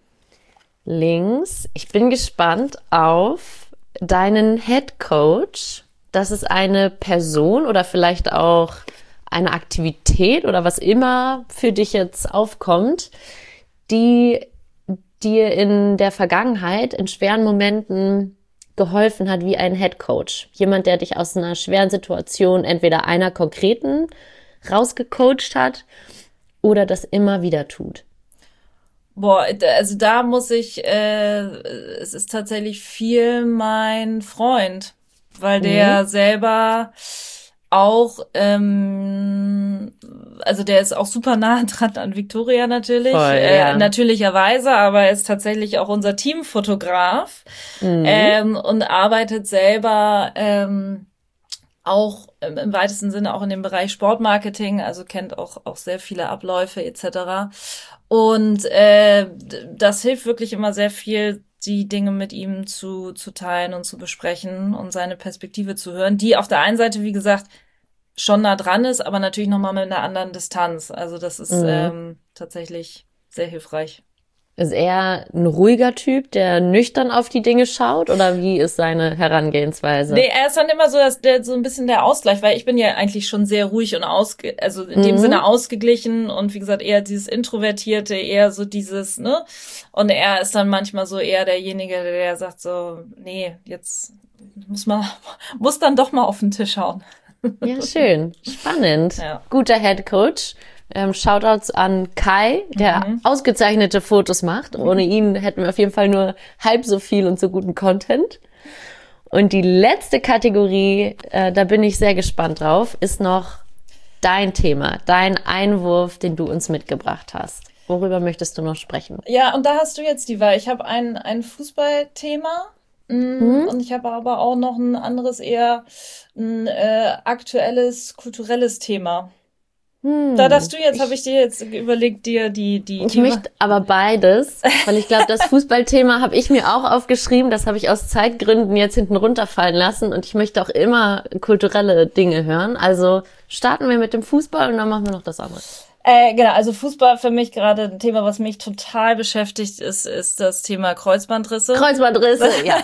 Links. Ich bin gespannt auf deinen Head Coach. Das ist eine Person oder vielleicht auch eine Aktivität oder was immer für dich jetzt aufkommt, die dir in der Vergangenheit in schweren Momenten geholfen hat wie ein Head Coach. Jemand, der dich aus einer schweren Situation entweder einer konkreten rausgecoacht hat oder das immer wieder tut. Boah, also da muss ich, äh, es ist tatsächlich viel mein Freund, weil der mhm. selber auch, ähm, also der ist auch super nah dran an Viktoria natürlich, Voll, ja. äh, natürlicherweise, aber er ist tatsächlich auch unser Teamfotograf mhm. ähm, und arbeitet selber ähm, auch im, im weitesten Sinne auch in dem Bereich Sportmarketing, also kennt auch auch sehr viele Abläufe et cetera. Und äh, das hilft wirklich immer sehr viel, die Dinge mit ihm zu zu teilen und zu besprechen und seine Perspektive zu hören, die auf der einen Seite, wie gesagt, schon nah dran ist, aber natürlich nochmal mit einer anderen Distanz. Also das ist mhm. ähm, tatsächlich sehr hilfreich. Ist er ein ruhiger Typ, der nüchtern auf die Dinge schaut, oder wie ist seine Herangehensweise? Nee, er ist dann immer so, dass der so ein bisschen der Ausgleich, weil ich bin ja eigentlich schon sehr ruhig und ausge, also in mhm. dem Sinne ausgeglichen und wie gesagt eher dieses Introvertierte, eher so dieses, ne? Und er ist dann manchmal so eher derjenige, der sagt so, nee, jetzt muss man, muss dann doch mal auf den Tisch hauen. Ja, schön. Spannend. Ja. Guter Head Coach. Ähm, Shoutouts an Kai, der mhm. ausgezeichnete Fotos macht. Ohne ihn hätten wir auf jeden Fall nur halb so viel und so guten Content. Und die letzte Kategorie, äh, da bin ich sehr gespannt drauf, ist noch dein Thema, dein Einwurf, den du uns mitgebracht hast. Worüber möchtest du noch sprechen? Ja, und da hast du jetzt die Wahl. Ich habe ein, ein Fußballthema mhm. und ich habe aber auch noch ein anderes, eher ein äh, aktuelles, kulturelles Thema. Hm. Da darfst du jetzt, habe ich dir jetzt überlegt, dir die... die Ich die möchte aber beides, weil ich glaube, das Fußballthema habe ich mir auch aufgeschrieben, das habe ich aus Zeitgründen jetzt hinten runterfallen lassen und ich möchte auch immer kulturelle Dinge hören. Also starten wir mit dem Fußball und dann machen wir noch das andere. Äh, genau, also Fußball für mich gerade ein Thema, was mich total beschäftigt, ist ist das Thema Kreuzbandrisse. Kreuzbandrisse, ja.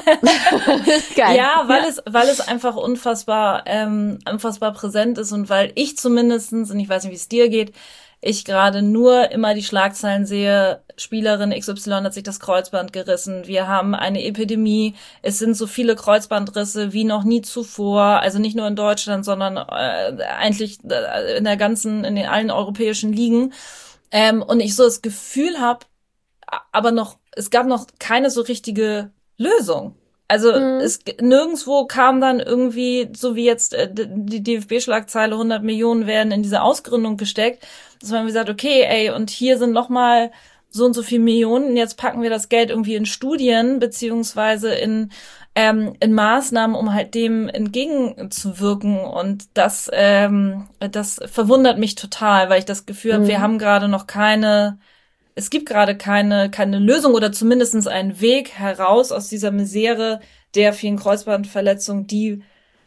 Geil. Ja, weil ja. es weil es einfach unfassbar ähm, unfassbar präsent ist und weil ich zumindestens, und ich weiß nicht, wie es dir geht, ich gerade nur immer die Schlagzeilen sehe, Spielerin X Y hat sich das Kreuzband gerissen, wir haben eine Epidemie, es sind so viele Kreuzbandrisse wie noch nie zuvor, also nicht nur in Deutschland, sondern äh, eigentlich in der ganzen, in den allen europäischen Ligen. Ähm, und ich so das Gefühl habe, aber noch, es gab noch keine so richtige Lösung. Also mhm. es nirgendwo kam dann irgendwie, so wie jetzt äh, die D F B-Schlagzeile, hundert Millionen werden in diese Ausgründung gesteckt, dass man gesagt, okay, ey, und hier sind noch mal so und so viel Millionen, jetzt packen wir das Geld irgendwie in Studien beziehungsweise in ähm, in Maßnahmen, um halt dem entgegenzuwirken. Und das ähm, das verwundert mich total, weil ich das Gefühl habe, mhm. wir haben gerade noch keine Es gibt gerade keine keine Lösung oder zumindestens einen Weg heraus aus dieser Misere der vielen Kreuzbandverletzungen, die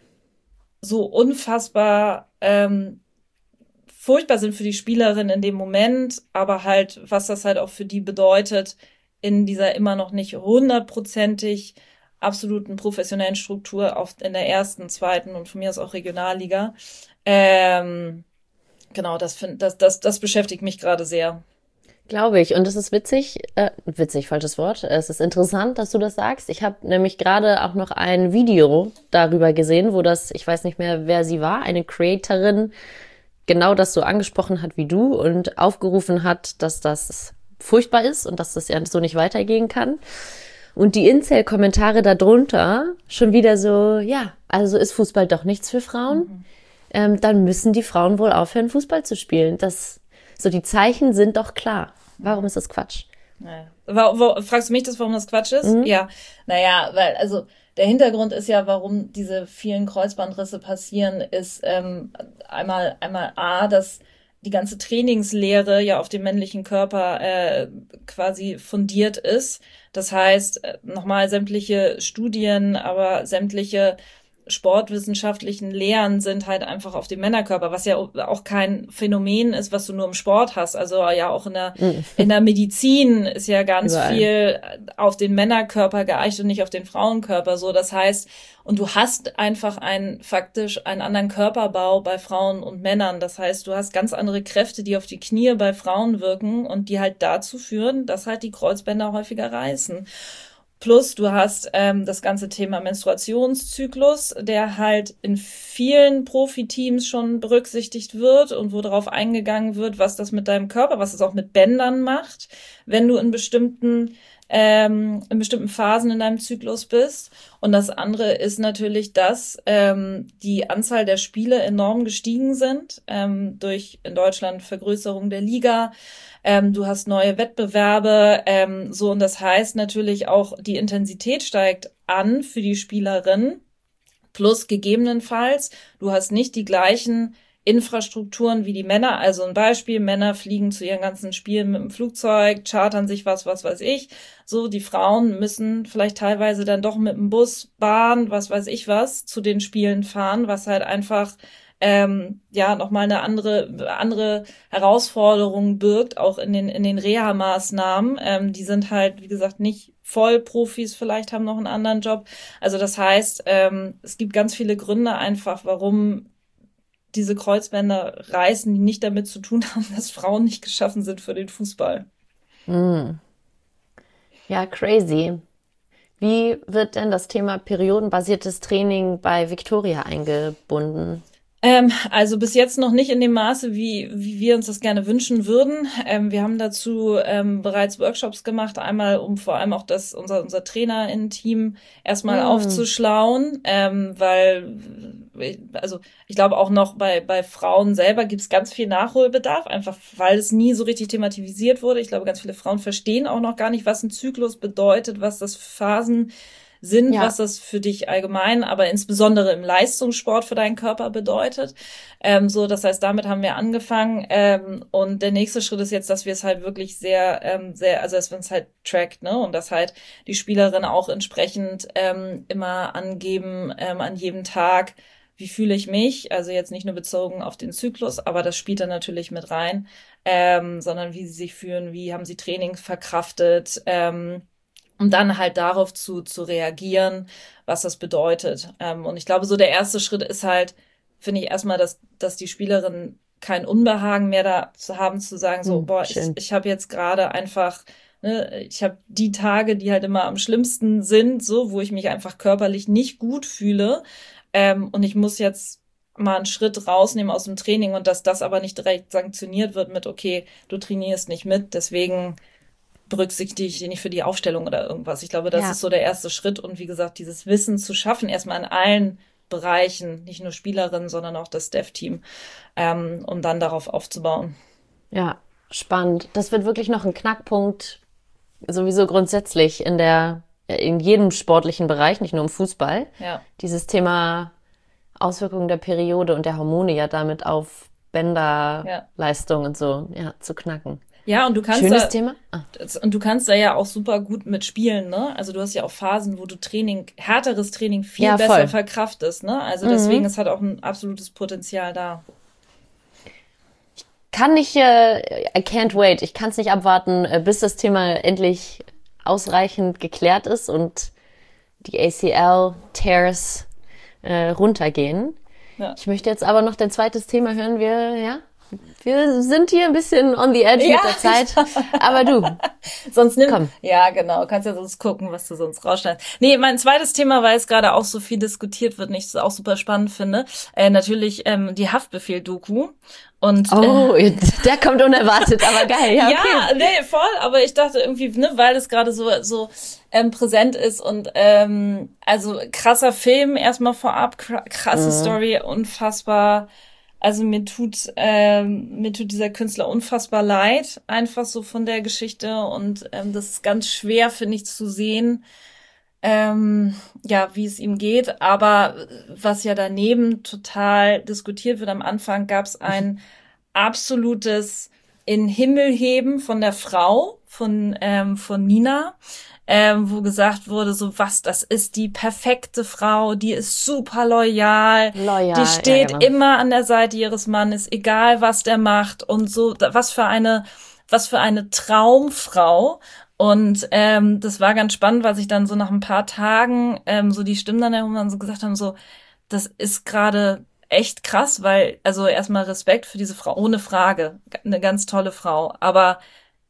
so unfassbar ähm, furchtbar sind für die Spielerin in dem Moment, aber halt, was das halt auch für die bedeutet, in dieser immer noch nicht hundertprozentig absoluten professionellen Struktur auf, in der ersten, zweiten und von mir aus auch Regionalliga. Ähm, genau, das, find, das, das, das beschäftigt mich gerade sehr. Glaube ich. Und es ist witzig, äh, witzig, falsches Wort. Es ist interessant, dass du das sagst. Ich habe nämlich gerade auch noch ein Video darüber gesehen, wo das, ich weiß nicht mehr, wer sie war, eine Creatorin genau das so angesprochen hat wie du und aufgerufen hat, dass das furchtbar ist und dass das ja so nicht weitergehen kann. Und die Incel-Kommentare darunter schon wieder so, ja, also ist Fußball doch nichts für Frauen. Mhm. Ähm, dann müssen die Frauen wohl aufhören, Fußball zu spielen. Das So, die Zeichen sind doch klar. Warum ist das Quatsch? Naja. Wo, wo, fragst du mich das, warum das Quatsch ist? Mhm. Ja, naja, weil, also der Hintergrund ist ja, warum diese vielen Kreuzbandrisse passieren, ist ähm, einmal, einmal A, dass die ganze Trainingslehre ja auf dem männlichen Körper äh, quasi fundiert ist. Das heißt, nochmal sämtliche Studien, aber sämtliche sportwissenschaftlichen Lehren sind halt einfach auf dem Männerkörper, was ja auch kein Phänomen ist, was du nur im Sport hast. Also ja auch in der, in der Medizin ist ja ganz Überall. viel auf den Männerkörper geeicht und nicht auf den Frauenkörper. So, das heißt, und du hast einfach einen, faktisch einen anderen Körperbau bei Frauen und Männern. Das heißt, du hast ganz andere Kräfte, die auf die Knie bei Frauen wirken und die halt dazu führen, dass halt die Kreuzbänder häufiger reißen. Plus du hast ähm, das ganze Thema Menstruationszyklus, der halt in vielen Profiteams schon berücksichtigt wird und wo darauf eingegangen wird, was das mit deinem Körper, was es auch mit Bändern macht, wenn du in bestimmten ähm, in bestimmten Phasen in deinem Zyklus bist. Und das andere ist natürlich, dass ähm, die Anzahl der Spiele enorm gestiegen sind ähm, durch in Deutschland Vergrößerung der Liga. Ähm, du hast neue Wettbewerbe, ähm, so, und das heißt natürlich auch, die Intensität steigt an für die Spielerin, plus gegebenenfalls, du hast nicht die gleichen Infrastrukturen wie die Männer. Also ein Beispiel, Männer fliegen zu ihren ganzen Spielen mit dem Flugzeug, chartern sich was, was weiß ich. So, die Frauen müssen vielleicht teilweise dann doch mit dem Bus, Bahn, was weiß ich was, zu den Spielen fahren, was halt einfach ähm, ja nochmal eine andere andere Herausforderung birgt, auch in den in den Reha-Maßnahmen. Ähm, die sind halt, wie gesagt, nicht Vollprofis, vielleicht haben noch einen anderen Job. Also das heißt, ähm, es gibt ganz viele Gründe einfach, warum diese Kreuzbänder reißen, die nicht damit zu tun haben, dass Frauen nicht geschaffen sind für den Fußball. Mm. Ja, crazy. Wie wird denn das Thema periodenbasiertes Training bei Viktoria eingebunden? Ähm, also bis jetzt noch nicht in dem Maße, wie, wie wir uns das gerne wünschen würden. Ähm, wir haben dazu ähm, bereits Workshops gemacht, einmal um vor allem auch das unser unser Trainer-in-Team erstmal Mm. aufzuschlauen, ähm, weil also ich glaube auch noch bei bei Frauen selber gibt es ganz viel Nachholbedarf, einfach weil es nie so richtig thematisiert wurde. Ich glaube, ganz viele Frauen verstehen auch noch gar nicht, was ein Zyklus bedeutet, was das für Phasen sind, Ja. was das für dich allgemein, aber insbesondere im Leistungssport für deinen Körper bedeutet. Ähm, so, das heißt, damit haben wir angefangen. Ähm, und der nächste Schritt ist jetzt, dass wir es halt wirklich sehr, ähm, sehr, also dass wir uns halt trackt, ne, und dass halt die Spielerin auch entsprechend ähm, immer angeben ähm, an jedem Tag, wie fühle ich mich, also jetzt nicht nur bezogen auf den Zyklus, aber das spielt dann natürlich mit rein, ähm, sondern wie sie sich fühlen, wie haben sie Training verkraftet, ähm, um dann halt darauf zu, zu reagieren, was das bedeutet. Ähm, und ich glaube, so der erste Schritt ist halt, finde ich erstmal, dass, dass die Spielerinnen kein Unbehagen mehr da zu haben, zu sagen, so, Hm, boah, ich, schön. ich habe jetzt gerade einfach, ne, ich habe die Tage, die halt immer am schlimmsten sind, so, wo ich mich einfach körperlich nicht gut fühle. Ähm, und ich muss jetzt mal einen Schritt rausnehmen aus dem Training und dass das aber nicht direkt sanktioniert wird mit, okay, du trainierst nicht mit, deswegen berücksichtige ich nicht für die Aufstellung oder irgendwas. Ich glaube, das Ja. ist so der erste Schritt. Und wie gesagt, dieses Wissen zu schaffen, erstmal in allen Bereichen, nicht nur Spielerinnen, sondern auch das Dev-Team, ähm, um dann darauf aufzubauen. Ja, spannend. Das wird wirklich noch ein Knackpunkt, sowieso grundsätzlich in der, in jedem sportlichen Bereich, nicht nur im Fußball. Ja. Dieses Thema Auswirkungen der Periode und der Hormone ja damit auf Bänderleistung und so, ja, zu knacken. Ja, und du kannst Schönes da, Thema. Ah. und du kannst da ja auch super gut mitspielen, ne? Also du hast ja auch Phasen, wo du Training, härteres Training viel Ja, besser voll. verkraftest, ne? Also Mhm. deswegen, es hat auch ein absolutes Potenzial da. Kann nicht, äh, I can't wait. Ich kann es nicht abwarten, äh, bis das Thema endlich ausreichend geklärt ist und die A C L-Tears äh, runtergehen. Ja. Ich möchte jetzt aber noch dein zweites Thema hören. Wir, ja, wir sind hier ein bisschen on the edge Ja. mit der Zeit. Aber du, Sonst nimm, Komm. ja, genau, kannst ja sonst gucken, was du sonst rausschneidest. Nee, mein zweites Thema, weil es gerade auch so viel diskutiert wird und ich es auch super spannend finde, äh, natürlich ähm, die Haftbefehl-Doku. Und oh, äh, der kommt unerwartet, aber geil. Ja, okay. ja, nee, voll, aber ich dachte irgendwie, ne, weil es gerade so so ähm, präsent ist und ähm, also krasser Film erstmal vorab, krasse Mhm. Story, unfassbar. Also mir tut ähm, mir tut dieser Künstler unfassbar leid, einfach so von der Geschichte und ähm, das ist ganz schwer, finde ich, zu sehen, ähm, ja, wie es ihm geht. Aber was ja daneben total diskutiert wird, am Anfang gab es ein absolutes in Himmel heben von der Frau, von ähm, von Nina, ähm, wo gesagt wurde, so was, das ist die perfekte Frau, die ist super loyal, Loyal, die steht ja, genau. immer an der Seite ihres Mannes, egal was der macht und so, da- was für eine, was für eine Traumfrau. Und ähm, das war ganz spannend, weil sich dann so nach ein paar Tagen ähm, so die Stimmen dann irgendwann so gesagt haben, so, das ist gerade echt krass, weil, also erstmal Respekt für diese Frau, ohne Frage, eine ganz tolle Frau, aber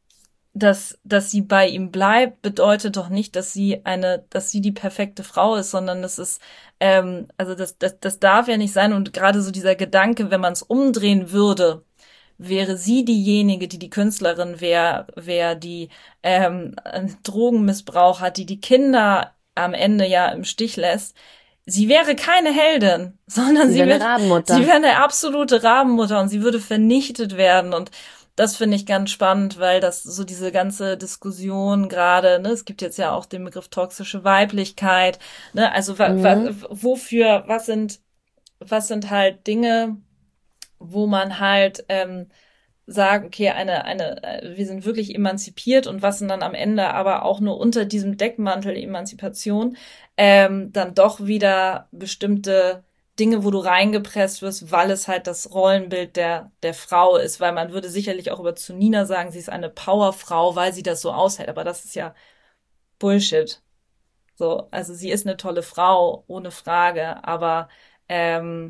dass, dass sie bei ihm bleibt, bedeutet doch nicht, dass sie eine, dass sie die perfekte Frau ist, sondern das ist, ähm, also das, das, das darf ja nicht sein. Und gerade so dieser Gedanke, wenn man es umdrehen würde, wäre sie diejenige, die die Künstlerin wäre, wer die ähm, einen Drogenmissbrauch hat, die die Kinder am Ende ja im Stich lässt. Sie wäre keine Heldin, sondern Sie sie, wäre eine wird, Rabenmutter. sie wäre eine absolute Rabenmutter und sie würde vernichtet werden. Und das finde ich ganz spannend, weil das so diese ganze Diskussion gerade, ne, es gibt jetzt ja auch den Begriff toxische Weiblichkeit, ne, also wa, Mhm. wa, wofür, was sind, was sind halt Dinge, wo man halt ähm, sagt, okay, eine, eine, äh, wir sind wirklich emanzipiert und was sind dann am Ende aber auch nur unter diesem Deckmantel Emanzipation ähm, dann doch wieder bestimmte Dinge, wo du reingepresst wirst, weil es halt das Rollenbild der der Frau ist, weil man würde sicherlich auch über Zunina sagen, sie ist eine Powerfrau, weil sie das so aushält, aber das ist ja Bullshit. So, also sie ist eine tolle Frau, ohne Frage, aber ähm,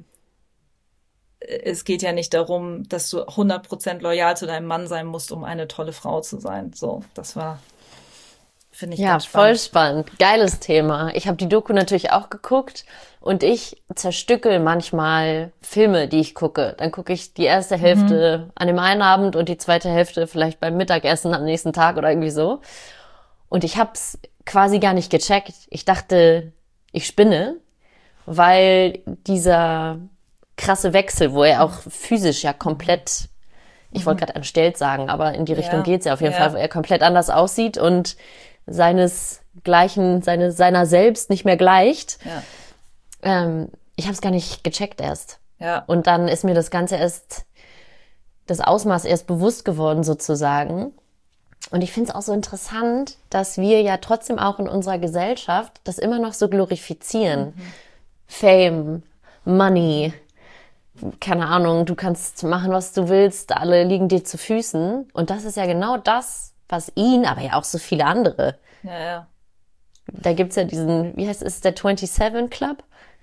es geht ja nicht darum, dass du hundert Prozent loyal zu deinem Mann sein musst, um eine tolle Frau zu sein. So, das war Finde ich ja, ganz spannend. Voll spannend. Geiles Thema. Ich habe die Doku natürlich auch geguckt und ich zerstückel manchmal Filme, die ich gucke. Dann gucke ich die erste Hälfte mhm. an dem einen Abend und die zweite Hälfte vielleicht beim Mittagessen am nächsten Tag oder irgendwie so. Und ich hab's quasi gar nicht gecheckt. Ich dachte, ich spinne, weil dieser krasse Wechsel, wo er auch physisch ja komplett, ich wollte gerade entstellt sagen, aber in die Richtung ja. geht's ja auf jeden ja. Fall, wo er komplett anders aussieht und seinesgleichen, seine, seiner selbst nicht mehr gleicht. Ja. Ähm, ich habe es gar nicht gecheckt erst. Ja. Und dann ist mir das Ganze erst, das Ausmaß erst bewusst geworden sozusagen. Und ich finde es auch so interessant, dass wir ja trotzdem auch in unserer Gesellschaft das immer noch so glorifizieren. Mhm. Fame, Money, keine Ahnung, du kannst machen, was du willst, alle liegen dir zu Füßen. Und das ist ja genau das, was ihn, aber ja auch so viele andere. Ja, ja. Da gibt's ja diesen, wie heißt es, der siebenundzwanzig Club?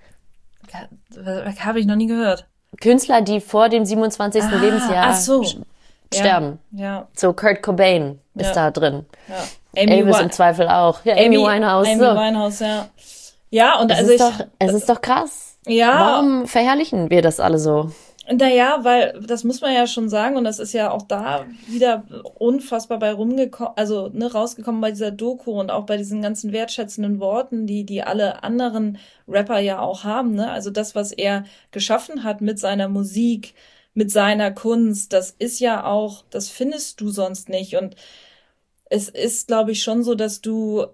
Habe ich noch nie gehört. Künstler, die vor dem siebenundzwanzigsten Ah, Lebensjahr ach so. sterben. Ja, ja. So Kurt Cobain ist ja. da drin. Ja. Amy Elvis im Zweifel auch. Ja, Amy, Amy Winehouse. Amy so. Winehouse, ja. Ja, und es also ist ich... Doch, es ist doch krass. Ja. Warum verherrlichen wir das alle so? Naja, weil das muss man ja schon sagen und das ist ja auch da wieder unfassbar bei rumgekommen, also ne, rausgekommen bei dieser Doku und auch bei diesen ganzen wertschätzenden Worten, die die alle anderen Rapper ja auch haben, ne? Also das, was er geschaffen hat mit seiner Musik, mit seiner Kunst, das ist ja auch, das findest du sonst nicht und es ist, glaube ich, schon so, dass du,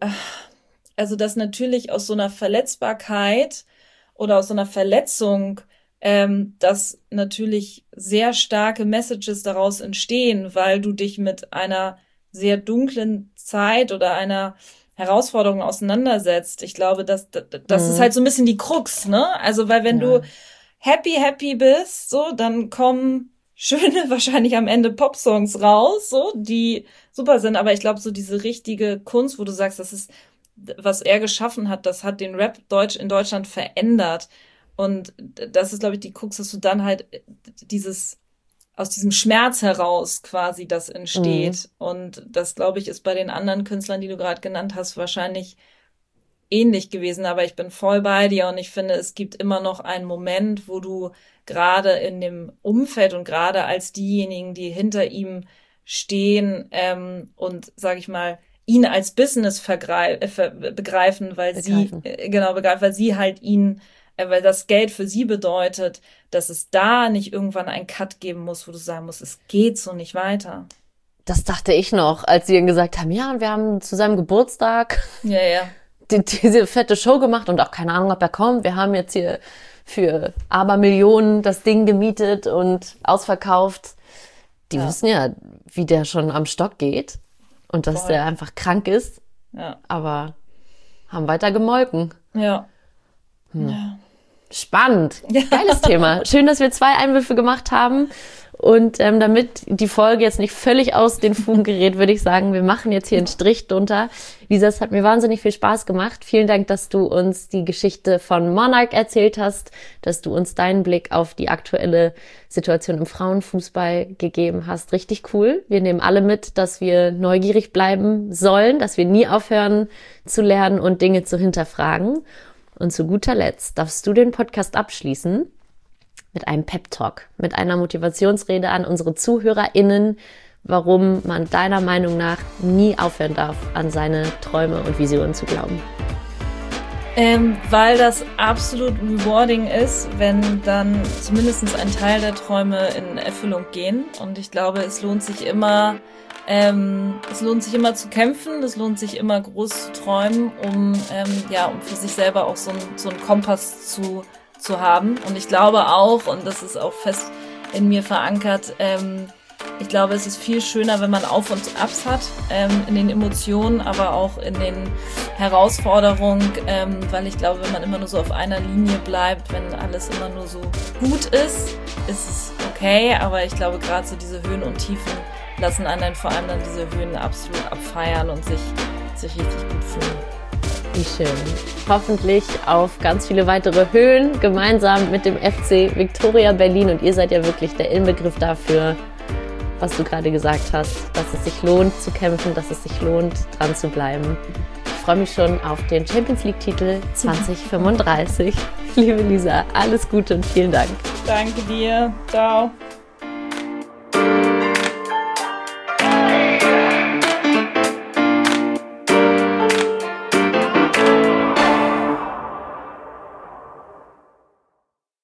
also dass natürlich aus so einer Verletzbarkeit oder aus so einer Verletzung Ähm, dass natürlich sehr starke Messages daraus entstehen, weil du dich mit einer sehr dunklen Zeit oder einer Herausforderung auseinandersetzt. Ich glaube, das, das, das mhm. ist halt so ein bisschen die Krux, ne? Also, weil wenn ja. du happy, happy bist, so, dann kommen schöne, wahrscheinlich am Ende Popsongs raus, so, die super sind. Aber ich glaube, so diese richtige Kunst, wo du sagst, das ist, was er geschaffen hat, das hat den Rap Deutsch in Deutschland verändert. Und das ist, glaube ich, die Krux, dass du dann halt dieses, aus diesem Schmerz heraus quasi das entsteht. Mhm. Und das, glaube ich, ist bei den anderen Künstlern, die du gerade genannt hast, wahrscheinlich ähnlich gewesen. Aber ich bin voll bei dir und ich finde, es gibt immer noch einen Moment, wo du gerade in dem Umfeld und gerade als diejenigen, die hinter ihm stehen ähm, und, sage ich mal, ihn als Business vergreif, äh, begreifen, weil begreifen. sie, äh, genau, begreifen, weil sie halt ihn weil das Geld für sie bedeutet, dass es da nicht irgendwann einen Cut geben muss, wo du sagen musst, es geht so nicht weiter. Das dachte ich noch, als sie ihm gesagt haben, ja, wir haben zu seinem Geburtstag ja, ja. Die, diese fette Show gemacht und auch keine Ahnung, ob er kommt. Wir haben jetzt hier für Abermillionen das Ding gemietet und ausverkauft. Die ja. wissen ja, wie der schon am Stock geht und dass Voll. der einfach krank ist, ja. aber haben weiter gemolken. Ja. Hm. ja. Spannend. Geiles Thema. Schön, dass wir zwei Einwürfe gemacht haben. Und ähm, damit die Folge jetzt nicht völlig aus den Fugen gerät, würde ich sagen, wir machen jetzt hier einen Strich drunter. Lisa, es hat mir wahnsinnig viel Spaß gemacht. Vielen Dank, dass du uns die Geschichte von Monarch erzählt hast, dass du uns deinen Blick auf die aktuelle Situation im Frauenfußball gegeben hast. Richtig cool. Wir nehmen alle mit, dass wir neugierig bleiben sollen, dass wir nie aufhören zu lernen und Dinge zu hinterfragen. Und zu guter Letzt darfst du den Podcast abschließen mit einem Pep-Talk, mit einer Motivationsrede an unsere ZuhörerInnen, warum man deiner Meinung nach nie aufhören darf, an seine Träume und Visionen zu glauben. Ähm, weil das absolut rewarding ist, wenn dann zumindest ein Teil der Träume in Erfüllung gehen. Und ich glaube, es lohnt sich immer, ähm, es lohnt sich immer zu kämpfen, es lohnt sich immer groß zu träumen, um ähm, ja, um für sich selber auch so, ein, so einen Kompass zu zu haben. Und ich glaube auch, und das ist auch fest in mir verankert, ähm, ich glaube, es ist viel schöner, wenn man Auf und Abs hat, ähm, in den Emotionen, aber auch in den Herausforderungen, ähm, weil ich glaube, wenn man immer nur so auf einer Linie bleibt, wenn alles immer nur so gut ist, ist es okay, aber ich glaube, gerade so diese Höhen und Tiefen lassen einen dann vor allem dann diese Höhen absolut abfeiern und sich, sich richtig gut fühlen. Wie schön. Hoffentlich auf ganz viele weitere Höhen, gemeinsam mit dem F C Viktoria Berlin. Und ihr seid ja wirklich der Inbegriff dafür, was du gerade gesagt hast, dass es sich lohnt zu kämpfen, dass es sich lohnt, dran zu bleiben. Ich freue mich schon auf den Champions League-Titel zwanzig fünfunddreißig. Liebe Lisa, alles Gute und vielen Dank. Danke dir. Ciao.